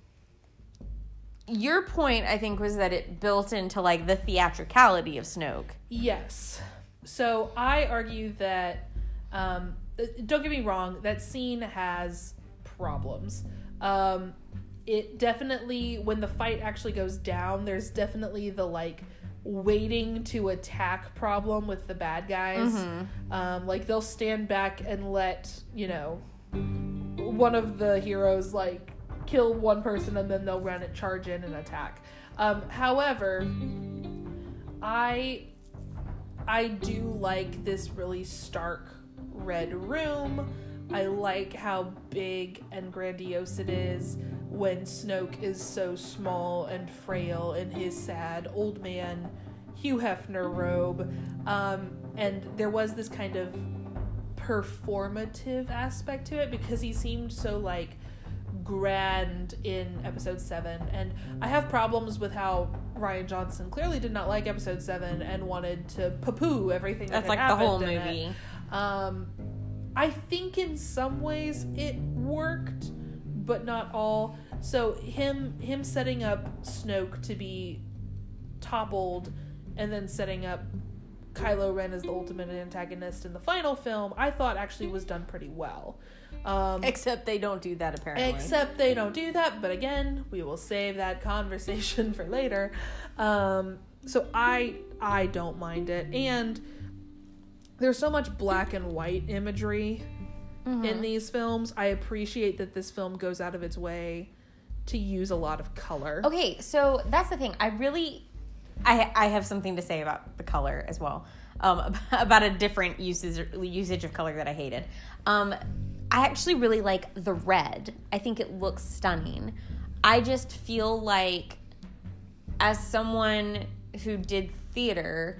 your point, I think, was that it built into, like, the theatricality of Snoke. Yes. So I argue that, don't get me wrong, that scene has problems. It definitely, when the fight actually goes down, there's definitely the, like, waiting to attack problem with the bad guys. Like, they'll stand back and let, one of the heroes, like, kill one person and then they'll charge in and attack. However, I do like this really stark red room. I like how big and grandiose it is when Snoke is so small and frail in his sad old man Hugh Hefner robe. And there was this kind of performative aspect to it because he seemed so, like, grand in episode 7. And I have problems with how Rian Johnson clearly did not like episode 7 and wanted to poo-poo everything that That's like the whole movie. I think in some ways it worked, but not all. So him setting up Snoke to be toppled and then setting up Kylo Ren as the ultimate antagonist in the final film, I thought actually was done pretty well. Except they don't do that, apparently. Except they don't do that, but again, we will save that conversation for later. So I don't mind it. And there's so much black and white imagery in these films. I appreciate that this film goes out of its way to use a lot of color. Okay, so that's the thing. I have something to say about the color as well. About a different usage of color that I hated. I actually really like the red. I think it looks stunning. I just feel like, as someone who did theater,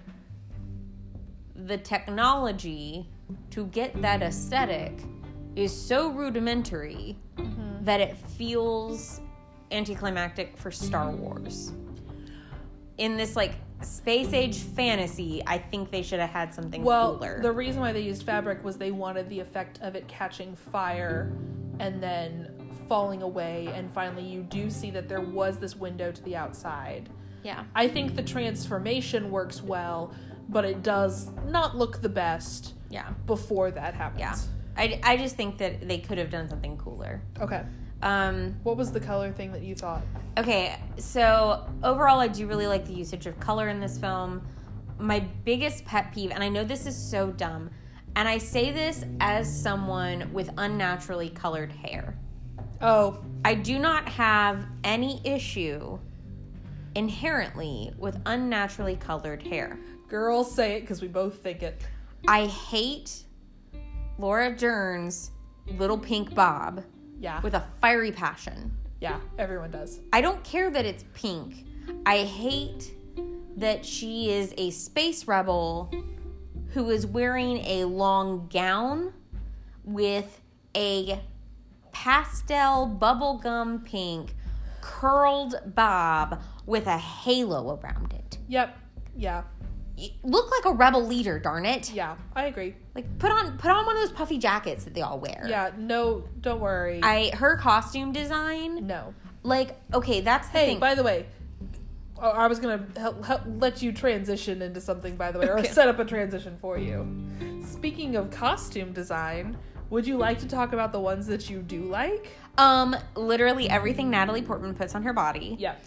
the technology to get that aesthetic is so rudimentary that it feels anticlimactic for Star Wars. In this, like, space age fantasy, I think they should have had something cooler. The reason why they used fabric was they wanted the effect of it catching fire and then falling away, and finally you do see that there was this window to the outside. Yeah. I think the transformation works well, but it does not look the best before that happens. Yeah. I just think that they could have done something cooler. Okay. What was the color thing that you thought? Okay, so overall I do really like the usage of color in this film. My biggest pet peeve, and I know this is so dumb, and I say this as someone with unnaturally colored hair. Oh. I do not have any issue inherently with unnaturally colored hair. Girls, say it because we both think it. I hate Laura Dern's little pink bob. Yeah. With a fiery passion. Yeah, everyone does. I don't care that it's pink. I hate that she is a space rebel who is wearing a long gown with a pastel bubblegum pink curled bob with a halo around it. Yep. Yeah. Look like a rebel leader, darn it. Yeah, I agree. Like, put on one of those puffy jackets that they all wear. Yeah, no, don't worry. Her costume design. No. Like, okay, that's the thing. Hey, by the way, I was gonna help let you transition into something, by the way, or set up a transition for you. Speaking of costume design, would you like to talk about the ones that you do like? Literally everything Natalie Portman puts on her body. Yeah.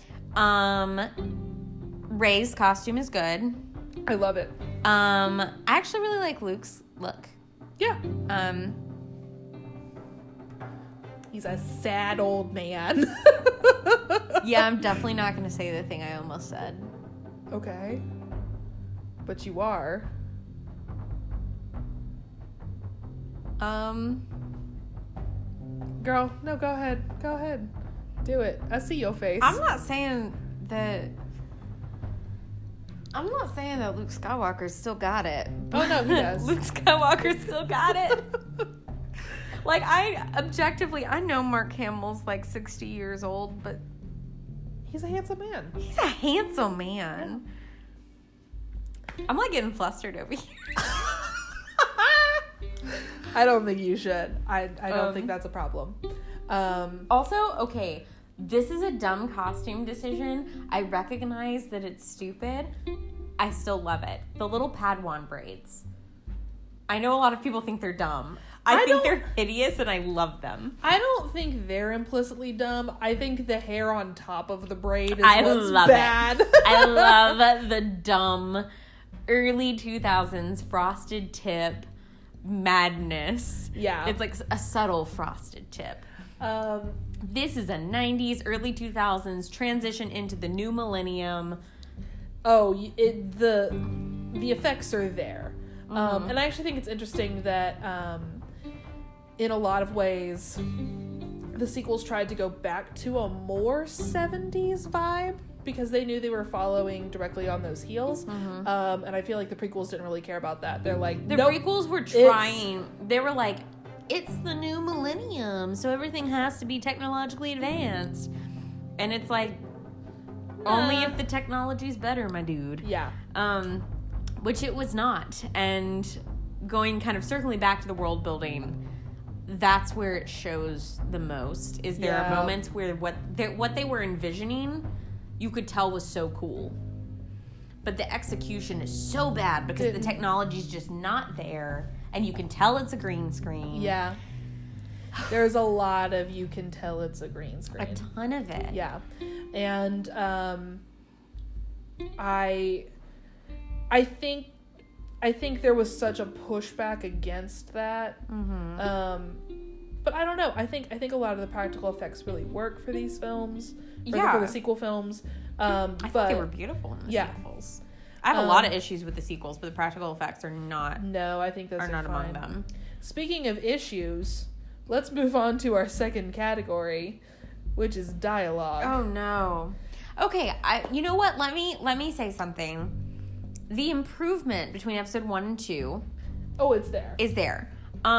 Rey's costume is good. I love it. I actually really like Luke's look. Yeah. He's a sad old man. Yeah, I'm definitely not going to say the thing I almost said. Okay. But you are. Girl, no, go ahead. Go ahead. Do it. I see your face. I'm not saying that Luke Skywalker still got it. Oh, no, he does. Luke Skywalker still got it. Like, I know Mark Hamill's like 60 years old, but he's a handsome man. He's a handsome man. I'm like getting flustered over here. I don't think you should. I don't think that's a problem. Also, okay, this is a dumb costume decision. I recognize that it's stupid. I still love it. The little Padawan braids. I know a lot of people think they're dumb. I think they're hideous and I love them. I don't think they're implicitly dumb. I think the hair on top of the braid is what's bad. I love the dumb early 2000s frosted tip madness. Yeah. It's like a subtle frosted tip. This is a 90s, early 2000s transition into the new millennium. Oh, the effects are there. And I actually think it's interesting that in a lot of ways the sequels tried to go back to a more 70s vibe because they knew they were following directly on those heels. And I feel like the prequels didn't really care about that. They're like, the prequels were trying. They were like, it's the new millennium, so everything has to be technologically advanced. And it's like, Only if the technology's better, my dude. Yeah. Which it was not. And going kind of circling back to the world building, that's where it shows the most. Is there are moments where what they were envisioning, you could tell was so cool. But the execution is so bad because the technology's just not there, and you can tell it's a green screen. Yeah. There's a lot of you can tell it's a green screen. A ton of it. Yeah. And I think there was such a pushback against that. But I don't know. I think a lot of the practical effects really work for these films. For the sequel films. I think they were beautiful in the sequels. I have a lot of issues with the sequels, but the practical effects are not. No, I think those are not fine. among them. Speaking of issues, let's move on to our second category, which is dialogue. Oh no. Okay, you know what? Let me say something. The improvement between episode 1 and 2. Oh, it's there. Is there.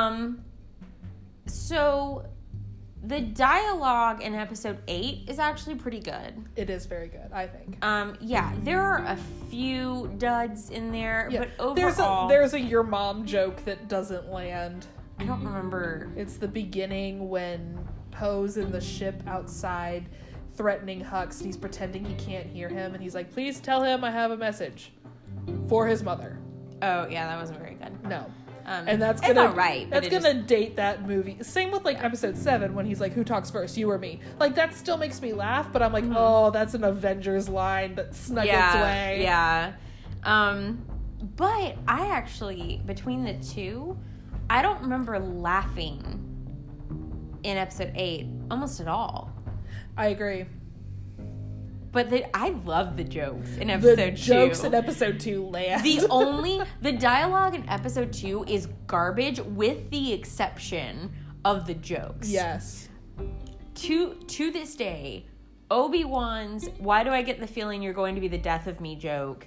So the dialogue in episode 8 is actually pretty good. It is very good, I think. Yeah, there are a few duds in there, but overall... There's a your mom joke that doesn't land. I don't remember. It's the beginning when Poe's in the ship outside threatening Hux, and he's pretending he can't hear him, and he's like, please tell him I have a message for his mother. Oh, yeah, that wasn't very good. No. And that's gonna, it's all right, that's gonna date that movie. Same with episode 7 when he's like, who talks first, you or me? Like, that still makes me laugh, but I'm like, oh, that's an Avengers line that snuck its way. Yeah. But I actually, between the two, I don't remember laughing in episode 8 almost at all. I agree. But I love the jokes in episode 2. The jokes in episode 2 land. The dialogue in episode 2 is garbage with the exception of the jokes. Yes. To this day, Obi-Wan's "Why do I get the feeling you're going to be the death of me" joke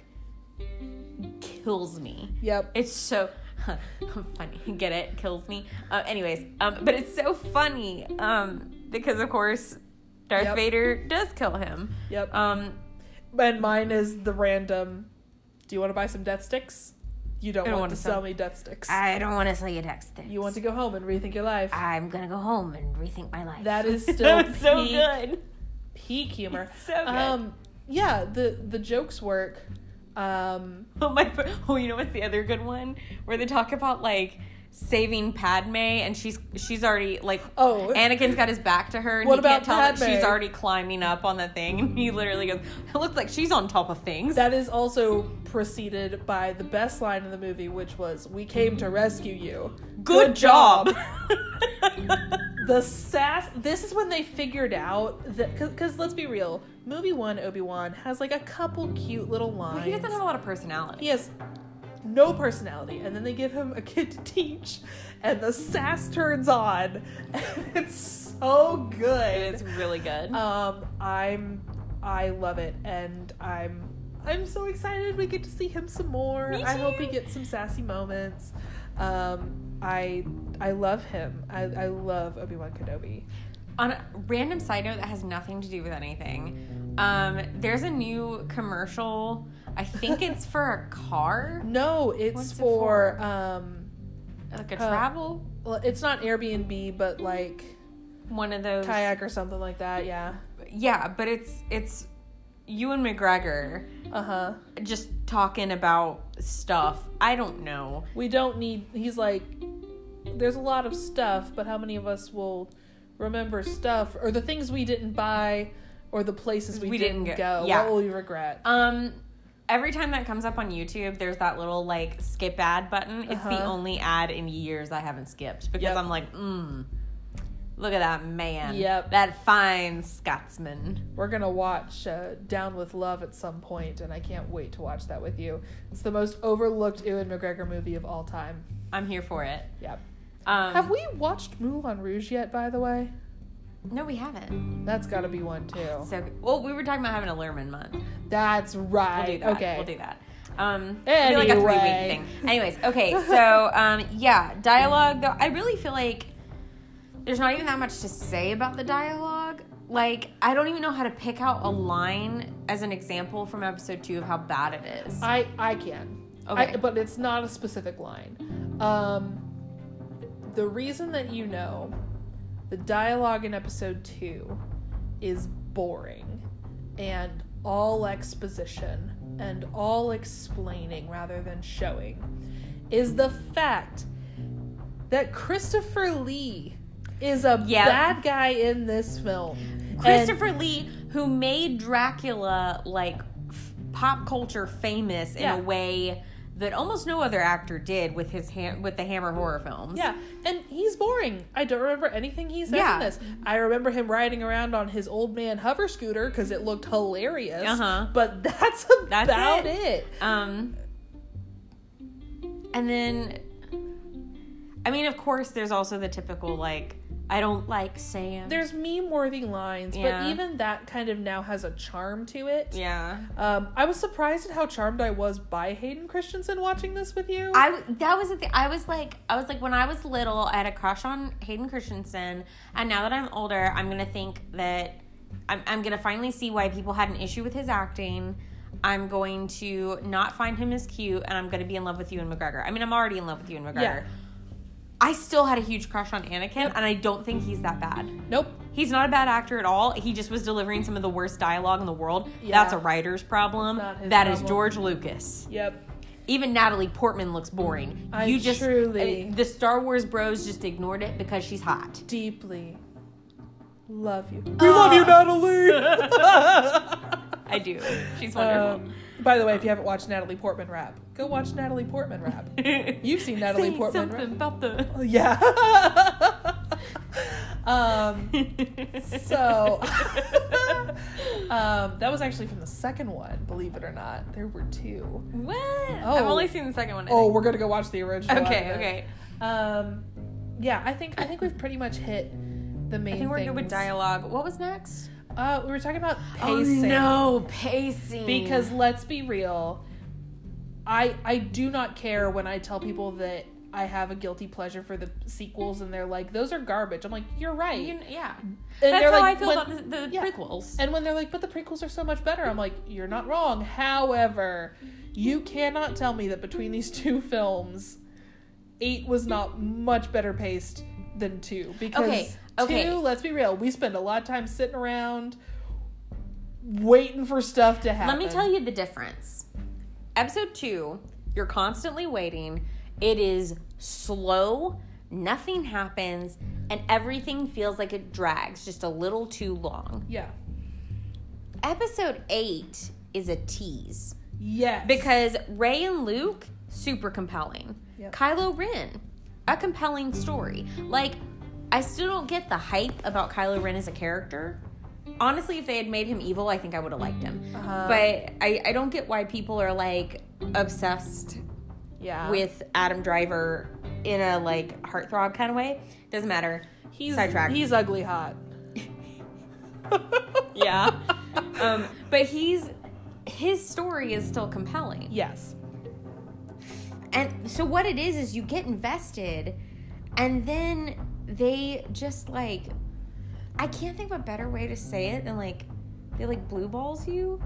kills me. Yep. It's so funny. Get it? Kills me. Anyways, but it's so funny because, of course, Darth Vader does kill him. Yep. And mine is the random, do you want to buy some death sticks? You don't want to sell me death sticks. I don't want to sell you death sticks. You want to go home and rethink your life. I'm going to go home and rethink my life. That is still so good. Peak humor. So good. Yeah, the jokes work. You know what's the other good one? Where they talk about, like, saving Padme, and she's already, like, Anakin's got his back to her, and he can't tell that she's already climbing up on the thing, and he literally goes, it looks like she's on top of things. That is also preceded by the best line in the movie, which was, we came to rescue you. Good job. The sass, this is when they figured out that, because let's be real, movie 1, Obi-Wan, has, like, a couple cute little lines. Well, he doesn't have a lot of personality. He has no personality, and then they give him a kid to teach, and the sass turns on, and it's so good. It is really good. I love it, and I'm so excited we get to see him some more. Me too. I hope he gets some sassy moments. I love him. I love Obi-Wan Kenobi. On a random side note that has nothing to do with anything, there's a new commercial. I think it's for a car. No, it's for like a travel. Well, it's not Airbnb, but like one of those kayak or something like that. Yeah. Yeah, but it's Ewan McGregor. Just talking about stuff. I don't know. We don't need. He's like, there's a lot of stuff, but how many of us will remember stuff or the things we didn't buy or the places we didn't go? Yeah. What will we regret? Every time that comes up on YouTube, there's that little, like, skip ad button. It's the only ad in years I haven't skipped. Because I'm like, look at that man. Yep. That fine Scotsman. We're going to watch Down with Love at some point, and I can't wait to watch that with you. It's the most overlooked Ewan McGregor movie of all time. I'm here for it. Yep. Have we watched Moulin Rouge yet, by the way? No, we haven't. That's got to be one, too. So, well, we were talking about having a Lerman month. That's right. We'll do that. Okay. We'll do that. Anyway. It'll be like a 3-week thing. Anyways, okay, so, yeah, dialogue, though, I really feel like there's not even that much to say about the dialogue. Like, I don't even know how to pick out a line as an example from episode 2 of how bad it is. I can. Okay. But it's not a specific line. The reason that you know the dialogue in episode 2 is boring and all exposition and all explaining rather than showing is the fact that Christopher Lee is a bad guy in this film. Christopher Lee, who made Dracula, like, pop culture famous in a way that almost no other actor did with with the Hammer horror films. Yeah, and he's boring. I don't remember anything he says in this. I remember him riding around on his old man hover scooter because it looked hilarious. But that's about it. And then, I mean, of course, there's also the typical, like, I don't like Sam. There's meme-worthy lines, but even that kind of now has a charm to it. Yeah. I was surprised at how charmed I was by Hayden Christensen watching this with you. That was the thing. I was like, when I was little, I had a crush on Hayden Christensen, and now that I'm older, I'm gonna think that I'm gonna finally see why people had an issue with his acting. I'm going to not find him as cute, and I'm gonna be in love with Ewan McGregor. I mean, I'm already in love with Ewan McGregor. Yeah. I still had a huge crush on Anakin, and I don't think he's that bad. Nope. He's not a bad actor at all. He just was delivering some of the worst dialogue in the world. Yeah. That's a writer's problem. That is George Lucas. Yep. Even Natalie Portman looks boring. The Star Wars bros just ignored it because she's hot. Deeply love you. We love you, Natalie! I do. She's wonderful. By the way, if you haven't watched Natalie Portman rap, go watch Natalie Portman rap. You've seen Natalie Portman rap. About the... Yeah. That was actually from the second one, believe it or not. There were 2. What? Oh. I've only seen the second one. We're going to go watch the original. Okay. Yeah, I think we've pretty much hit the main things. I think we're good with dialogue. What was next? We were talking about pacing. Oh, no, pacing. Because let's be real, I do not care when I tell people that I have a guilty pleasure for the sequels and they're like, those are garbage. I'm like, you're right. Yeah. And that's how I feel about the prequels. And when they're like, but the prequels are so much better, I'm like, you're not wrong. However, you cannot tell me that between these 2 films, 8 was not much better paced than 2. Because 2, let's be real, we spend a lot of time sitting around waiting for stuff to happen. Let me tell you the difference. Episode 2, you're constantly waiting. It is slow, nothing happens, and everything feels like it drags just a little too long. Yeah. Episode 8 is a tease. Yes. Because Rey and Luke, super compelling. Yep. Kylo Ren, a compelling story. Like, I still don't get the hype about Kylo Ren as a character. Honestly, if they had made him evil, I think I would have liked him. But I don't get why people are, like, obsessed with Adam Driver in a, like, heartthrob kind of way. Doesn't matter. Sidetrack. He's ugly hot. Yeah. But his story is still compelling. Yes. And so what it is you get invested, and then they just, like, I can't think of a better way to say it than, like, they, like, blue balls you.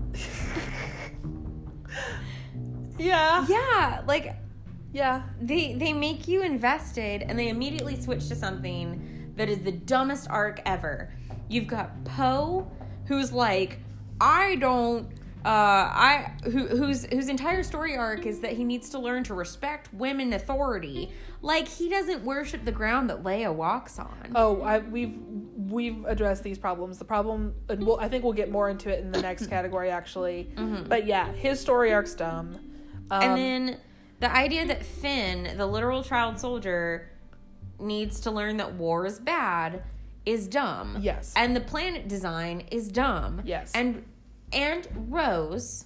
Yeah. Yeah, like, yeah. They make you invested, and they immediately switch to something that is the dumbest arc ever. You've got Poe, who's like, whose entire story arc is that he needs to learn to respect women authority. Like, he doesn't worship the ground that Leia walks on. Oh, we've addressed these problems. The problem, and I think we'll get more into it in the next category, actually. Mm-hmm. But yeah, his story arc's dumb. And then the idea that Finn, the literal child soldier, needs to learn that war is bad is dumb. Yes. And the planet design is dumb. Yes. And Rose,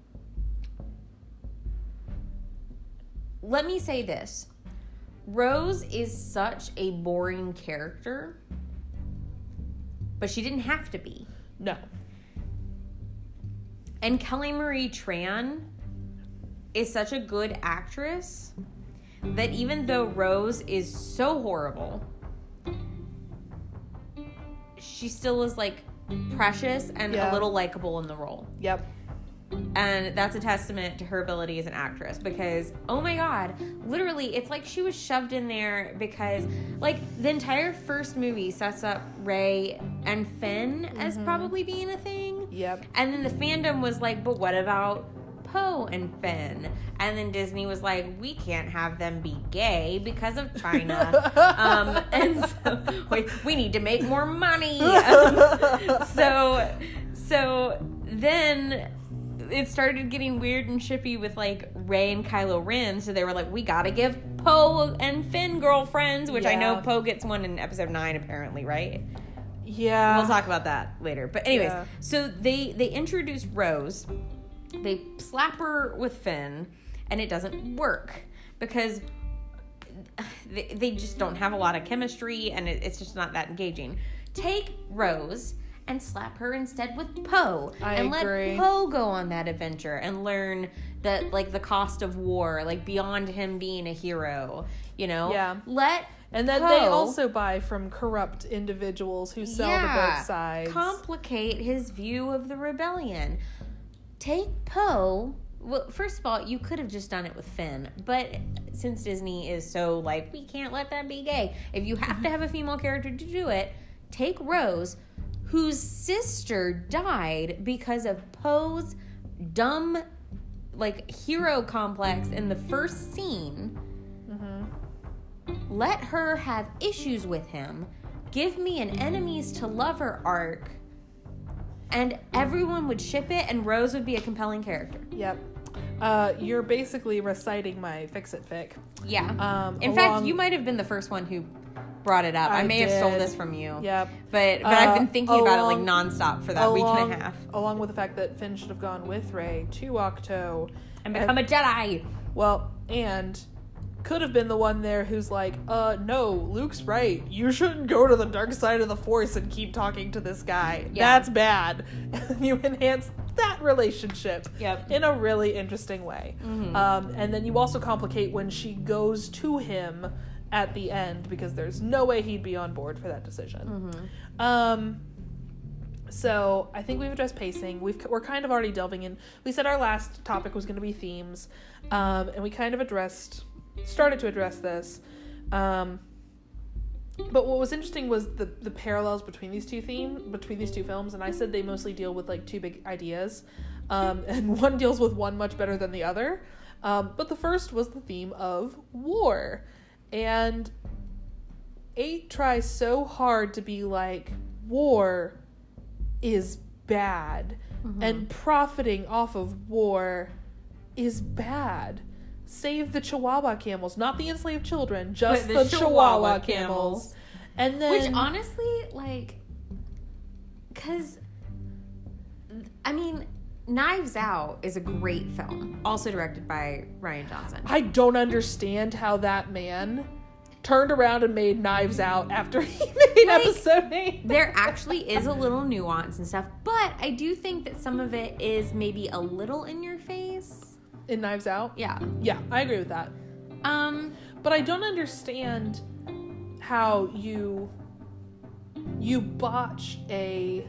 let me say this. Rose is such a boring character, but she didn't have to be. No. And Kelly Marie Tran is such a good actress that even though Rose is so horrible, she still is, like, precious and a little likable in the role. Yep. And that's a testament to her ability as an actress because, oh my God, literally, it's like she was shoved in there because, like, the entire first movie sets up Rey and Finn as probably being a thing. Yep. And then the fandom was like, but what about Poe and Finn? And then Disney was like, we can't have them be gay because of China. And so we need to make more money. So then it started getting weird and shippy with like Rey and Kylo Ren, so they were like, we gotta give Poe and Finn girlfriends, which I know Poe gets one in episode 9 apparently, right? Yeah. We'll talk about that later. But anyways, so they introduced Rose, they slap her with Finn, and it doesn't work because they just don't have a lot of chemistry, and it's just not that engaging. Take Rose and slap her instead with Poe. And agree. Let Poe go on that adventure and learn that, like, the cost of war, like, beyond him being a hero, you know? Yeah. And then they also buy from corrupt individuals who sell to both sides. Complicate his view of the rebellion. Take Poe. Well, first of all, you could have just done it with Finn, but since Disney is so, like, we can't let that be gay, if you have to have a female character to do it, take Rose, whose sister died because of Poe's dumb, like, hero complex in the first scene. Let her have issues with him. Give me an enemies to lover arc, and everyone would ship it, and Rose would be a compelling character. Yep. You're basically reciting my fix-it fic. Yeah. In fact, you might have been the first one who brought it up. I may have stolen this from you. Yep. But I've been thinking about it like nonstop for that week and a half. Along with the fact that Finn should have gone with Rey to Ahch-To. And become a Jedi. Well, and could have been the one there who's like, no, Luke's right. You shouldn't go to the dark side of the Force and keep talking to this guy. Yeah. That's bad. You enhance that relationship in a really interesting way. And then you also complicate when she goes to him at the end, because there's no way he'd be on board for that decision. So I think we've addressed pacing. We're kind of already delving in. We said our last topic was going to be themes, and we kind of started to address this. But what was interesting was the parallels between these two films, and I said they mostly deal with like two big ideas, and one deals with one much better than the other. But the first was the theme of war. And 8 tries so hard to be like, war is bad, and profiting off of war is bad. Save the Chihuahua camels, not the enslaved children, just the Chihuahua camels. And then, which honestly, like, because, I mean, Knives Out is a great film, also directed by Rian Johnson. I don't understand how that man turned around and made Knives Out after he made episode 8. There actually is a little nuance and stuff, but I do think that some of it is maybe a little in your face. In Knives Out? Yeah. Yeah, I agree with that. But I don't understand how you botch a...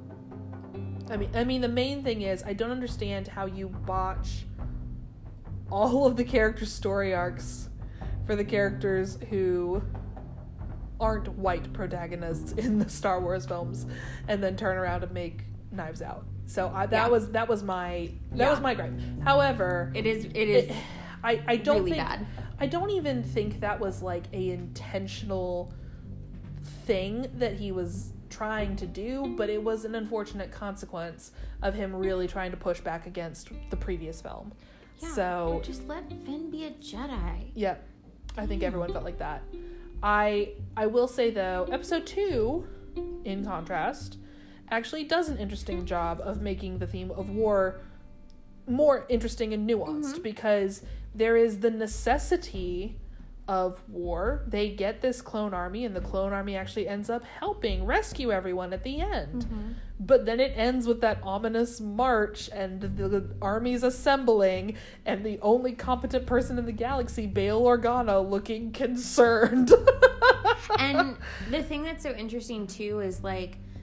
I mean, the main thing is, I don't understand how you botch all of the characters' story arcs for the characters who aren't white protagonists in the Star Wars films, and then turn around and make Knives Out. So that was my gripe. However, it is. I don't really think bad. I don't even think that was like a intentional thing that he was trying to do, but it was an unfortunate consequence of him really trying to push back against the previous film. Yeah, so just let Finn be a Jedi. Yeah, I think everyone felt like that. I will say though, episode 2, in contrast, actually does an interesting job of making the theme of war more interesting and nuanced, because there is the necessity of war. They get this clone army, and the clone army actually ends up helping rescue everyone at the end. But then it ends with that ominous march, and the army's assembling, and the only competent person in the galaxy, Bail Organa, looking concerned. And the thing that's so interesting too is, like,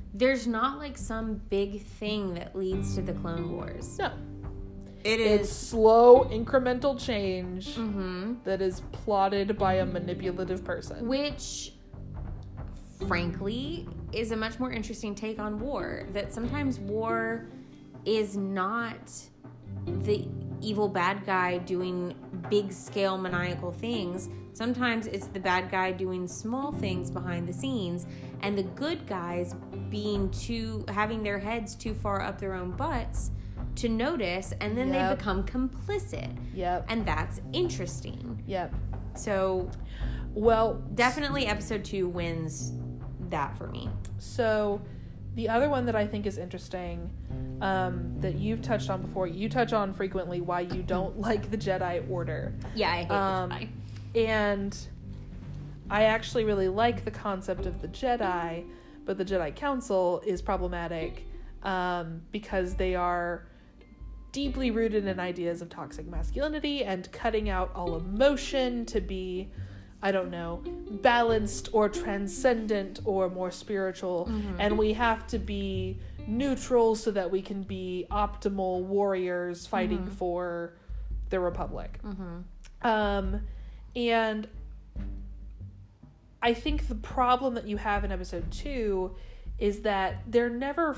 there's not like some big thing that leads to the Clone Wars. No. It's slow, incremental change that is plotted by a manipulative person. Which, frankly, is a much more interesting take on war. That sometimes war is not the evil bad guy doing big-scale maniacal things. Sometimes it's the bad guy doing small things behind the scenes, and the good guys having their heads too far up their own butts to notice, and then they become complicit. Yep. And that's interesting. Yep. So, well, definitely episode 2 wins that for me. So, the other one that I think is interesting, that you've touched on before, you touch on frequently why you don't like the Jedi Order. Yeah, I hate the Jedi. And I actually really like the concept of the Jedi, but the Jedi Council is problematic because they are deeply rooted in ideas of toxic masculinity and cutting out all emotion to be, I don't know, balanced or transcendent or more spiritual. And we have to be neutral so that we can be optimal warriors fighting for the Republic. And I think the problem that you have in episode 2 is that they're never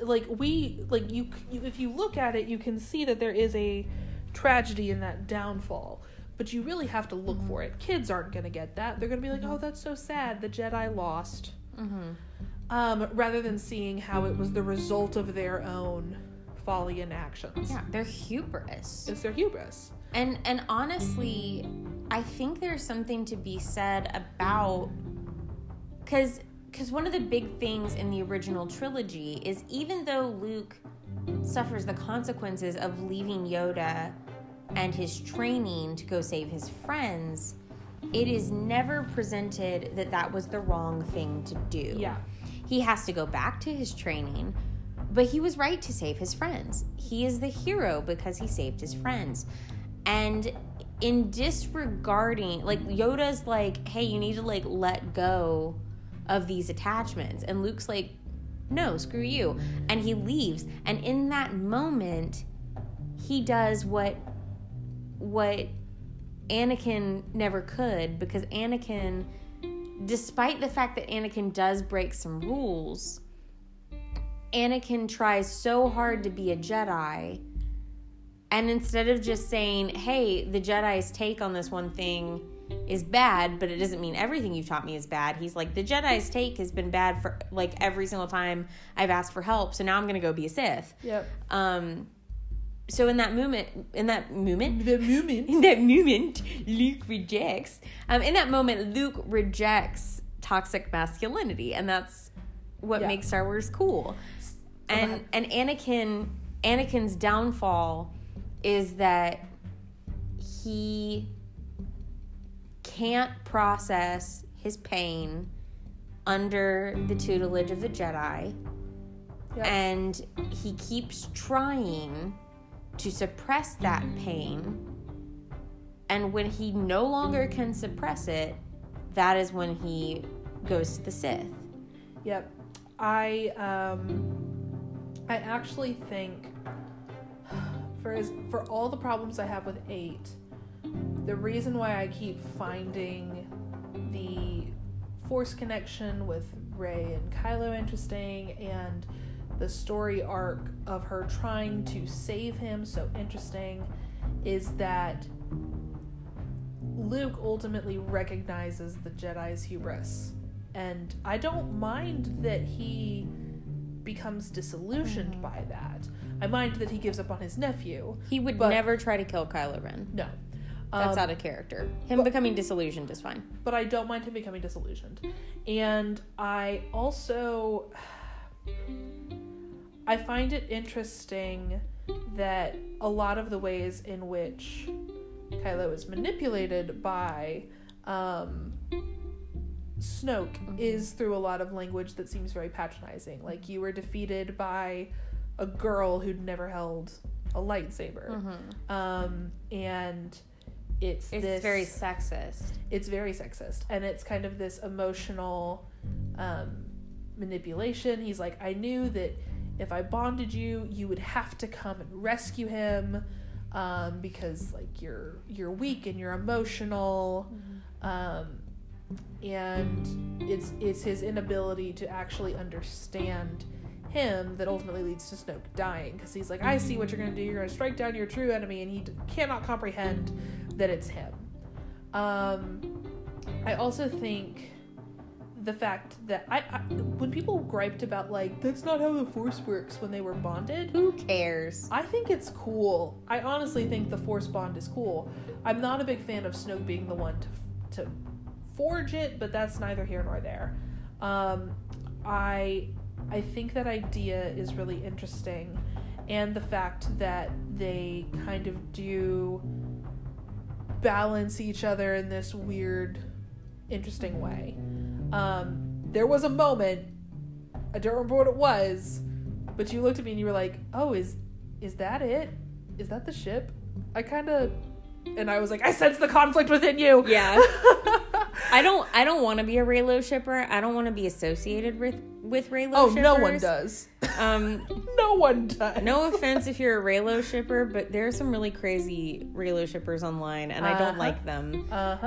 if you look at it, you can see that there is a tragedy in that downfall, but you really have to look for it. Kids aren't going to get that. They're going to be like, oh, that's so sad, the Jedi lost. Rather than seeing how it was the result of their own folly and actions. Yeah, their hubris. It's their hubris. And honestly, I think there's something to be said about, because one of the big things in the original trilogy is, even though Luke suffers the consequences of leaving Yoda and his training to go save his friends, it is never presented that that was the wrong thing to do. Yeah. He has to go back to his training, but he was right to save his friends. He is the hero because he saved his friends. And in disregarding, like, Yoda's like, hey, you need to, like, let go of these attachments. And Luke's like, no, screw you. And he leaves. And in that moment, he does what Anakin never could, because Anakin, despite the fact that Anakin does break some rules, Anakin tries so hard to be a Jedi, and instead of just saying, hey, the Jedi's take on this one thing is bad, but it doesn't mean everything you've taught me is bad, he's like, the Jedi's take has been bad for, like, every single time I've asked for help, so now I'm gonna go be a Sith. Yep. So in that moment, Luke rejects. In that moment, Luke rejects toxic masculinity, and that's what makes Star Wars cool. And Anakin's downfall is that he can't process his pain under the tutelage of the Jedi, and he keeps trying to suppress that pain, and when he no longer can suppress it, that is when he goes to the Sith. Yep. I actually think for all the problems I have with 8, the reason why I keep finding the Force connection with Rey and Kylo interesting, and the story arc of her trying to save him so interesting, is that Luke ultimately recognizes the Jedi's hubris. And I don't mind that he becomes disillusioned by that. I mind that he gives up on his nephew. He would never try to kill Kylo Ren. No. That's out of character. Him becoming disillusioned is fine. But I don't mind him becoming disillusioned. And I also... I find it interesting that a lot of the ways in which Kylo is manipulated by Snoke is through a lot of language that seems very patronizing. Like, you were defeated by a girl who'd never held a lightsaber. And it's very sexist. It's very sexist. And it's kind of this emotional manipulation. He's like, I knew that if I bonded you, you would have to come and rescue him, because like you're weak and you're emotional. And it's his inability to actually understand him that ultimately leads to Snoke dying, because he's like, I see what you're going to do. You're going to strike down your true enemy, and he cannot comprehend that it's him. I also think the fact that I when people griped about like, that's not how the Force works when they were bonded, who cares? I think it's cool. I honestly think the Force bond is cool. I'm not a big fan of Snoke being the one to forge it, but that's neither here nor there. I think that idea is really interesting, and the fact that they kind of do balance each other in this weird, interesting way. There was a moment, I don't remember what it was, but you looked at me and you were like, oh, is that it? Is that the ship? And I was like, I sense the conflict within you. Yeah. I don't want to be a Reylo shipper. I don't want to be associated with Reylo shippers. Oh, no one does. No one does. No offense if you're a Reylo shipper, but there are some really crazy Reylo shippers online, and I don't like them.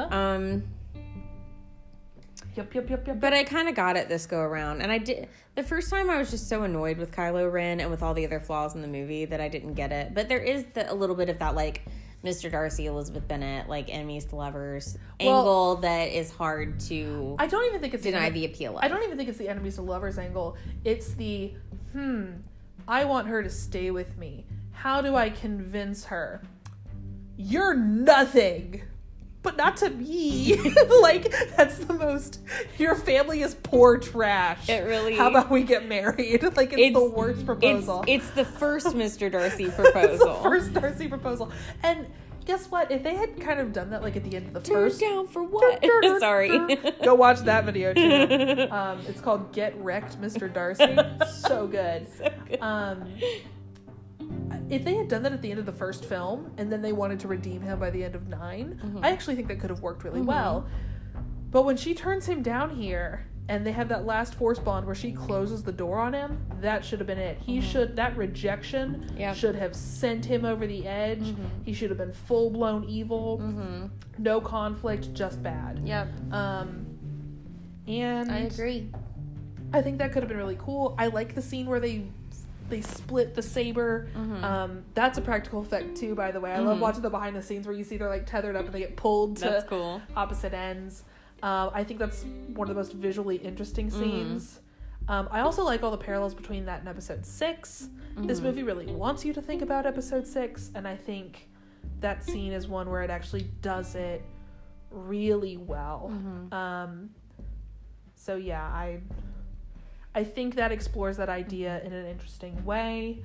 Yep. But I kind of got it this go around, and I did. The first time I was just so annoyed with Kylo Ren and with all the other flaws in the movie that I didn't get it. But there is a little bit of that, like, Mr. Darcy, Elizabeth Bennet, like, enemies to lovers angle that is hard to. I don't even think it's deny the appeal of. I don't even think it's the enemies to lovers angle. It's the I want her to stay with me. How do I convince her? You're nothing. But not to me. Like, that's the most. Your family is poor trash. It really. How about we get married? Like, it's the worst proposal. It's the first Mr. Darcy proposal. It's the first Darcy proposal. And guess what? If they had kind of done that, like, at the end of the first. Down for what? Sorry. Go watch that video too. It's called Get Wrecked, Mr. Darcy. So good. So good. If they had done that at the end of the first film, and then they wanted to redeem him by the end of 9, I actually think that could have worked really well. But when she turns him down here, and they have that last Force bond where she closes the door on him, that should have been it. That rejection should have sent him over the edge. He should have been full-blown evil. No conflict, just bad. Yep. And I agree. I think that could have been really cool. I like the scene where they split the saber. That's a practical effect too, by the way. I love watching the behind the scenes where you see they're like tethered up and they get pulled to opposite ends. I think that's one of the most visually interesting scenes. I also like all the parallels between that and episode 6. This movie really wants you to think about episode 6, and I think that scene is one where it actually does it really well. So yeah, I think that explores that idea in an interesting way.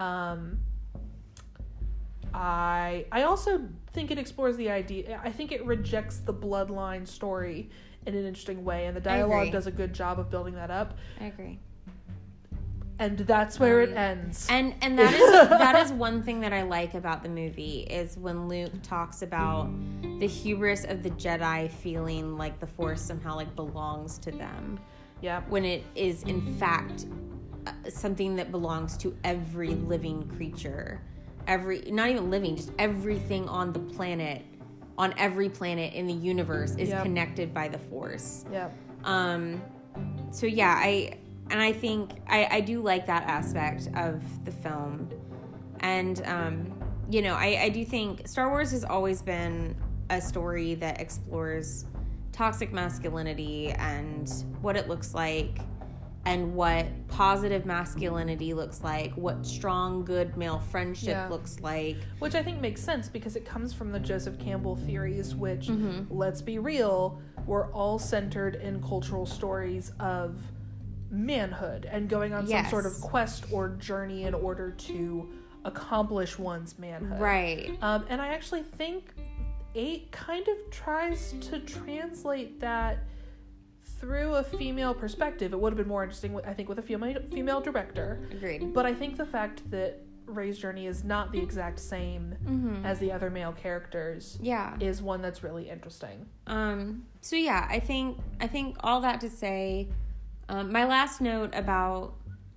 I also think it explores the idea. I think it rejects the bloodline story in an interesting way, and the dialogue does a good job of building that up. I agree. And that's where it ends. And that is one thing that I like about the movie, is when Luke talks about the hubris of the Jedi feeling like the Force somehow like belongs to them. Yeah. When it is, in fact, something that belongs to every living creature. Not even living, just everything on the planet, on every planet in the universe is connected by the Force. Yeah. So yeah, I think I do like that aspect of the film. And, I do think Star Wars has always been a story that explores toxic masculinity and what it looks like, and what positive masculinity looks like, what strong, good male friendship looks like. Which I think makes sense, because it comes from the Joseph Campbell theories, which, let's be real, were all centered in cultural stories of manhood and going on some sort of quest or journey in order to accomplish one's manhood. Right. And I actually think 8 kind of tries to translate that through a female perspective. It would have been more interesting, I think, with a female director. Agreed. But I think the fact that Rey's journey is not the exact same as the other male characters is one that's really interesting. So yeah, I think all that to say, My last note about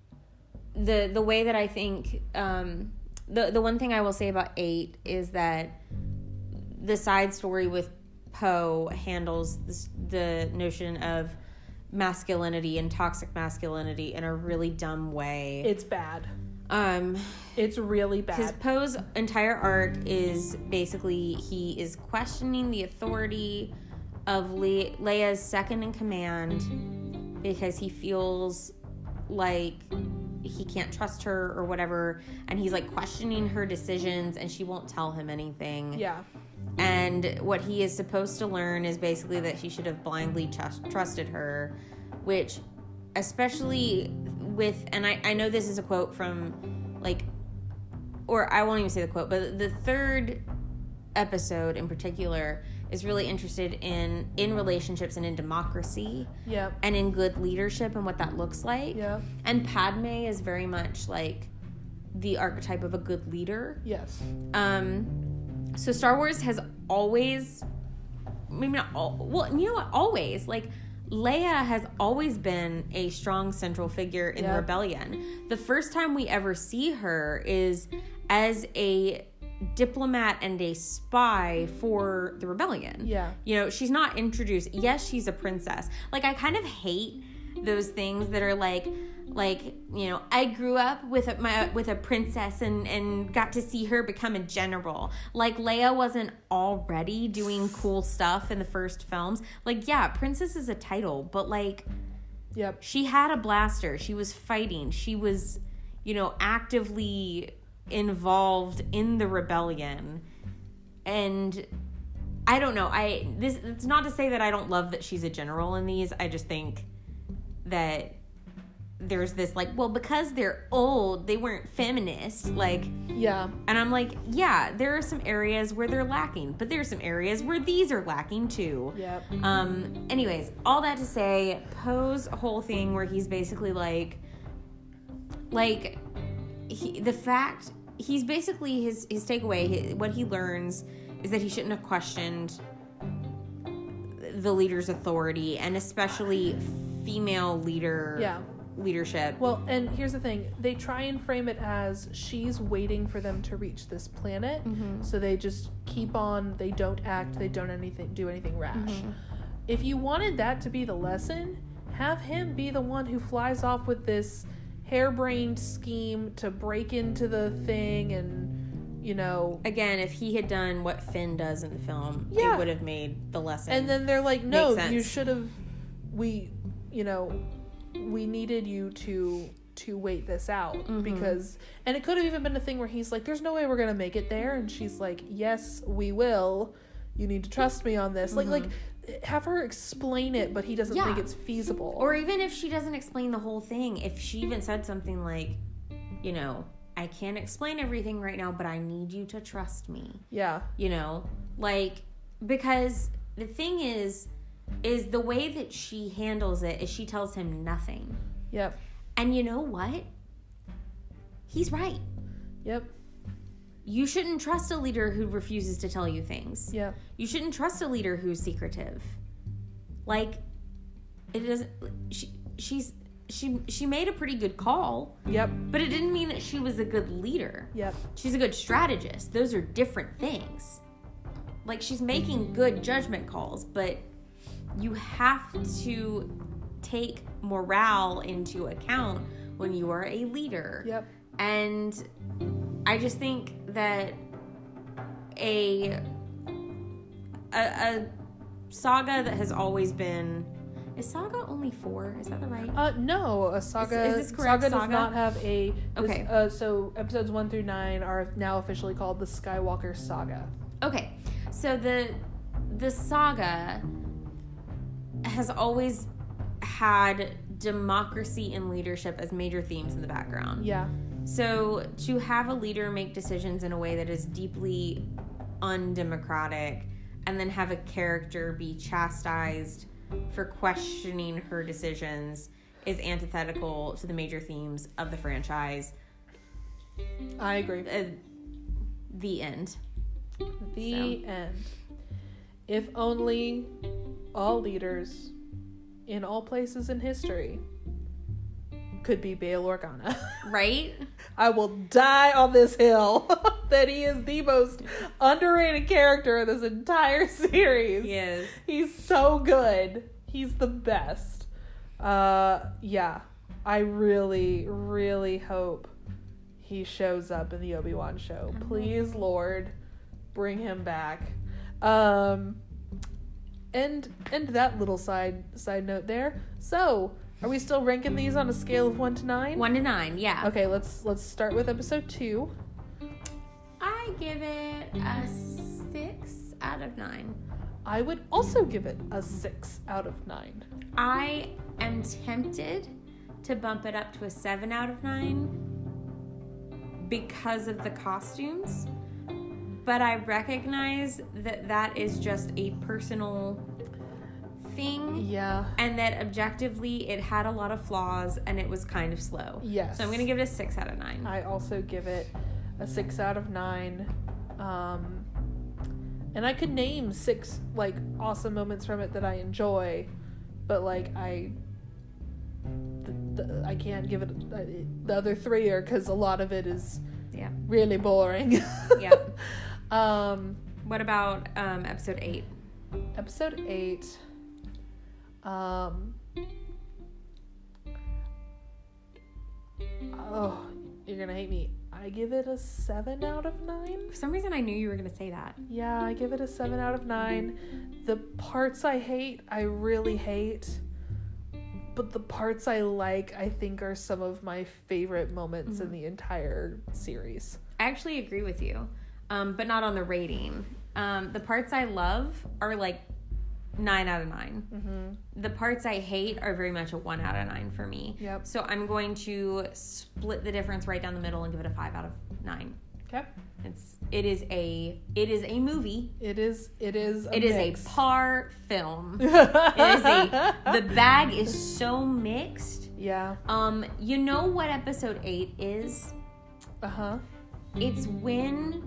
the way that I think the one thing I will say about 8 is that the side story with Poe handles the notion of masculinity and toxic masculinity in a really dumb way. It's bad. It's really bad. Because Poe's entire arc is basically he is questioning the authority of Leia's second in command because he feels like he can't trust her or whatever, and he's like questioning her decisions and she won't tell him anything. Yeah. And what he is supposed to learn is basically that he should have blindly trusted her, which especially with, and I know this is a quote from like, or I won't even say the quote, but the third episode in particular is really interested in relationships and in democracy. Yeah. And in good leadership and what that looks like. Yeah. And Padme is very much like the archetype of a good leader. Yes. So Star Wars has always, maybe not all, well, you know what, always, like, Leia has always been a strong central figure in the rebellion. The first time we ever see her is as a diplomat and a spy for the rebellion. Yeah. You know, she's not introduced. Yes, she's a princess. Like, I kind of hate those things that are like, you know, I grew up with a princess and got to see her become a general. Like, Leia wasn't already doing cool stuff in the first films. Like, yeah, princess is a title, but like, yep, she had a blaster. She was fighting. She was, you know, actively involved in the rebellion. And I don't know. It's not to say that I don't love that she's a general in these. I just think that there's this like, well, because they're old, they weren't feminist, like, yeah. And I'm like, yeah, there are some areas where they're lacking, but there's some areas where these are lacking too. Yep. Anyways, all that to say, Poe's whole thing where he's basically he's basically his takeaway, what he learns is that he shouldn't have questioned the leader's authority, and especially female leadership. Well, and here's the thing. They try and frame it as she's waiting for them to reach this planet. Mm-hmm. So they just keep on, they don't act, they don't do anything rash. Mm-hmm. If you wanted that to be the lesson, have him be the one who flies off with this harebrained scheme to break into the thing and, you know... Again, if he had done what Finn does in the film, it would have made the lesson. And then they're like, no, you should have... We needed you to wait this out. Mm-hmm. Because, and it could have even been a thing where he's like, there's no way we're gonna make it there, and she's like, yes, we will, you need to trust me on this. Mm-hmm. like have her explain it, but he doesn't think it's feasible. Or even if she doesn't explain the whole thing, if she even said something like, you know, I can't explain everything right now, but I need you to trust me. Yeah. You know, like, because the thing is the way that she handles it is she tells him nothing. Yep. And you know what? He's right. Yep. You shouldn't trust a leader who refuses to tell you things. Yep. You shouldn't trust a leader who's secretive. Like, it doesn't... She made a pretty good call. Yep. But it didn't mean that she was a good leader. Yep. She's a good strategist. Those are different things. Like, she's making good judgment calls, but... You have to take morale into account when you are a leader. Yep. And I just think that a saga that has always been... Is Saga only 4? Is that the right? No, a saga... Is this correct? Saga does not have a... Okay. So episodes 1 through 9 are now officially called the Skywalker Saga. Okay. So the saga... has always had democracy and leadership as major themes in the background. Yeah. So to have a leader make decisions in a way that is deeply undemocratic and then have a character be chastised for questioning her decisions is antithetical to the major themes of the franchise. I agree. The end. The end. If only all leaders in all places in history could be Bail Organa. Right? I will die on this hill that he is the most underrated character in this entire series. He is. He's so good. He's the best. Yeah. I really, really hope he shows up in the Obi-Wan show. Please, Lord, bring him back. And that little side note there. So, are we still ranking these on a scale of 1 to 9? 1 to 9, yeah. Okay, let's start with episode 2. I give it a 6 out of 9. I would also give it a 6 out of 9. I am tempted to bump it up to a 7 out of 9 because of the costumes, but I recognize that is just a personal thing. Yeah. And that objectively it had a lot of flaws and it was kind of slow. Yes. So I'm going to give it a 6 out of 9. I also give it a 6 out of 9. And I could name 6 like awesome moments from it that I enjoy, but like I can't give it the other 3 are because a lot of it is really boring. Yeah. What about episode 8? Episode 8. Oh, you're gonna hate me. I give it a 7 out of 9. For some reason I knew you were gonna say that. Yeah, I give it a 7 out of 9. The parts I hate, I really hate. But the parts I like, I think are some of my favorite moments in the entire series. I actually agree with you, but not on the rating. The parts I love are like 9 out of 9. Mm-hmm. The parts I hate are very much a 1 out of 9 for me. Yep. So I'm going to split the difference right down the middle and give it a 5 out of 9. Okay. It is a movie. It is a par film. The bag is so mixed. Yeah. You know what episode 8 is? Uh-huh. It's when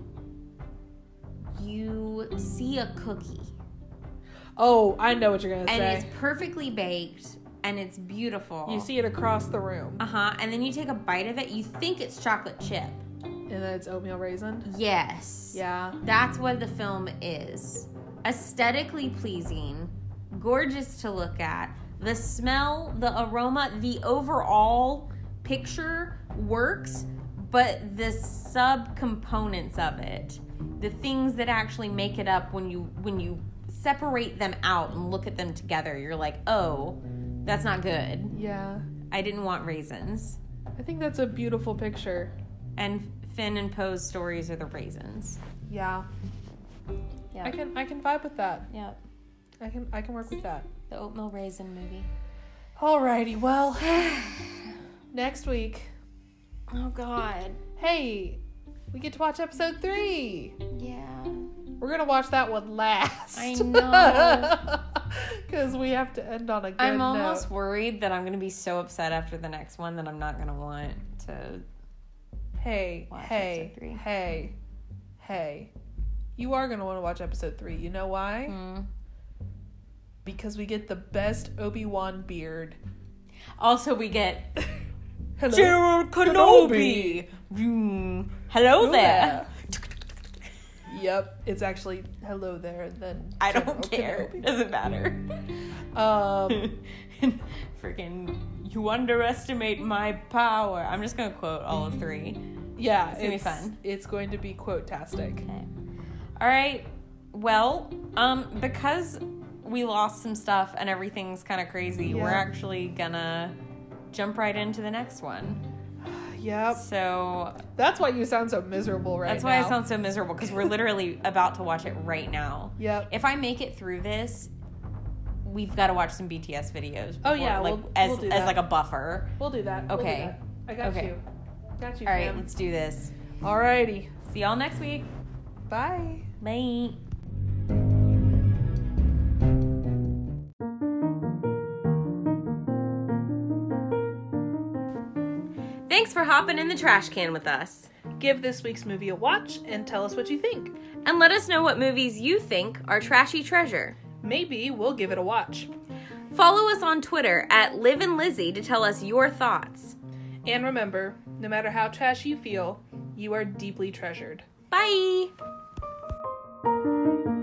you see a cookie. Oh, I know what you're going to say. And it's perfectly baked and it's beautiful. You see it across the room. Uh-huh. And then you take a bite of it, you think it's chocolate chip. And then it's oatmeal raisin? Yes. Yeah. That's what the film is. Aesthetically pleasing, gorgeous to look at. The smell, the aroma, the overall picture works, but the subcomponents of it, the things that actually make it up when you separate them out and look at them together, you're like, oh, that's not good. Yeah. I didn't want raisins. I think that's a beautiful picture. And Finn and Poe's stories are the raisins. Yeah. Yeah. I can vibe with that. Yeah. I can work with that. The oatmeal raisin movie. Alrighty, well, next week. Oh God. Hey, we get to watch episode 3. Yeah. We're gonna watch that one last. I know. Because we have to end on a good I'm note. almost worried that I'm gonna be so upset after the next one that I'm not gonna want to. Hey. Episode 3. Hey. You are going to want to watch episode 3. You know why? Because we get the best Obi-Wan beard. Also, we get Hello? Gerald Kenobi. Hello there. Yep. It's actually hello there. Then I don't care. Kenobi. Doesn't matter. Freaking, you underestimate my power. I'm just going to quote all of 3. Yeah, it's going to be fun. It's going to be quote-tastic. Okay. All right. Well, because we lost some stuff and everything's kind of crazy, we're actually gonna jump right into the next one. Yep. So that's why you sound so miserable right now. That's why I sound so miserable, because we're literally about to watch it right now. Yep. If I make it through this, we've got to watch some BTS videos. Before, oh yeah, like we'll do that. as like a buffer. We'll do that. Okay. I got you. Got you. All fam. right, let's do this. Alrighty. See y'all next week. Bye. Bye. Thanks for hopping in the trash can with us. Give this week's movie a watch and tell us what you think. And let us know what movies you think are trashy treasure. Maybe we'll give it a watch. Follow us on Twitter at LiveandLizzie to tell us your thoughts. And remember, no matter how trashy you feel, you are deeply treasured. Bye!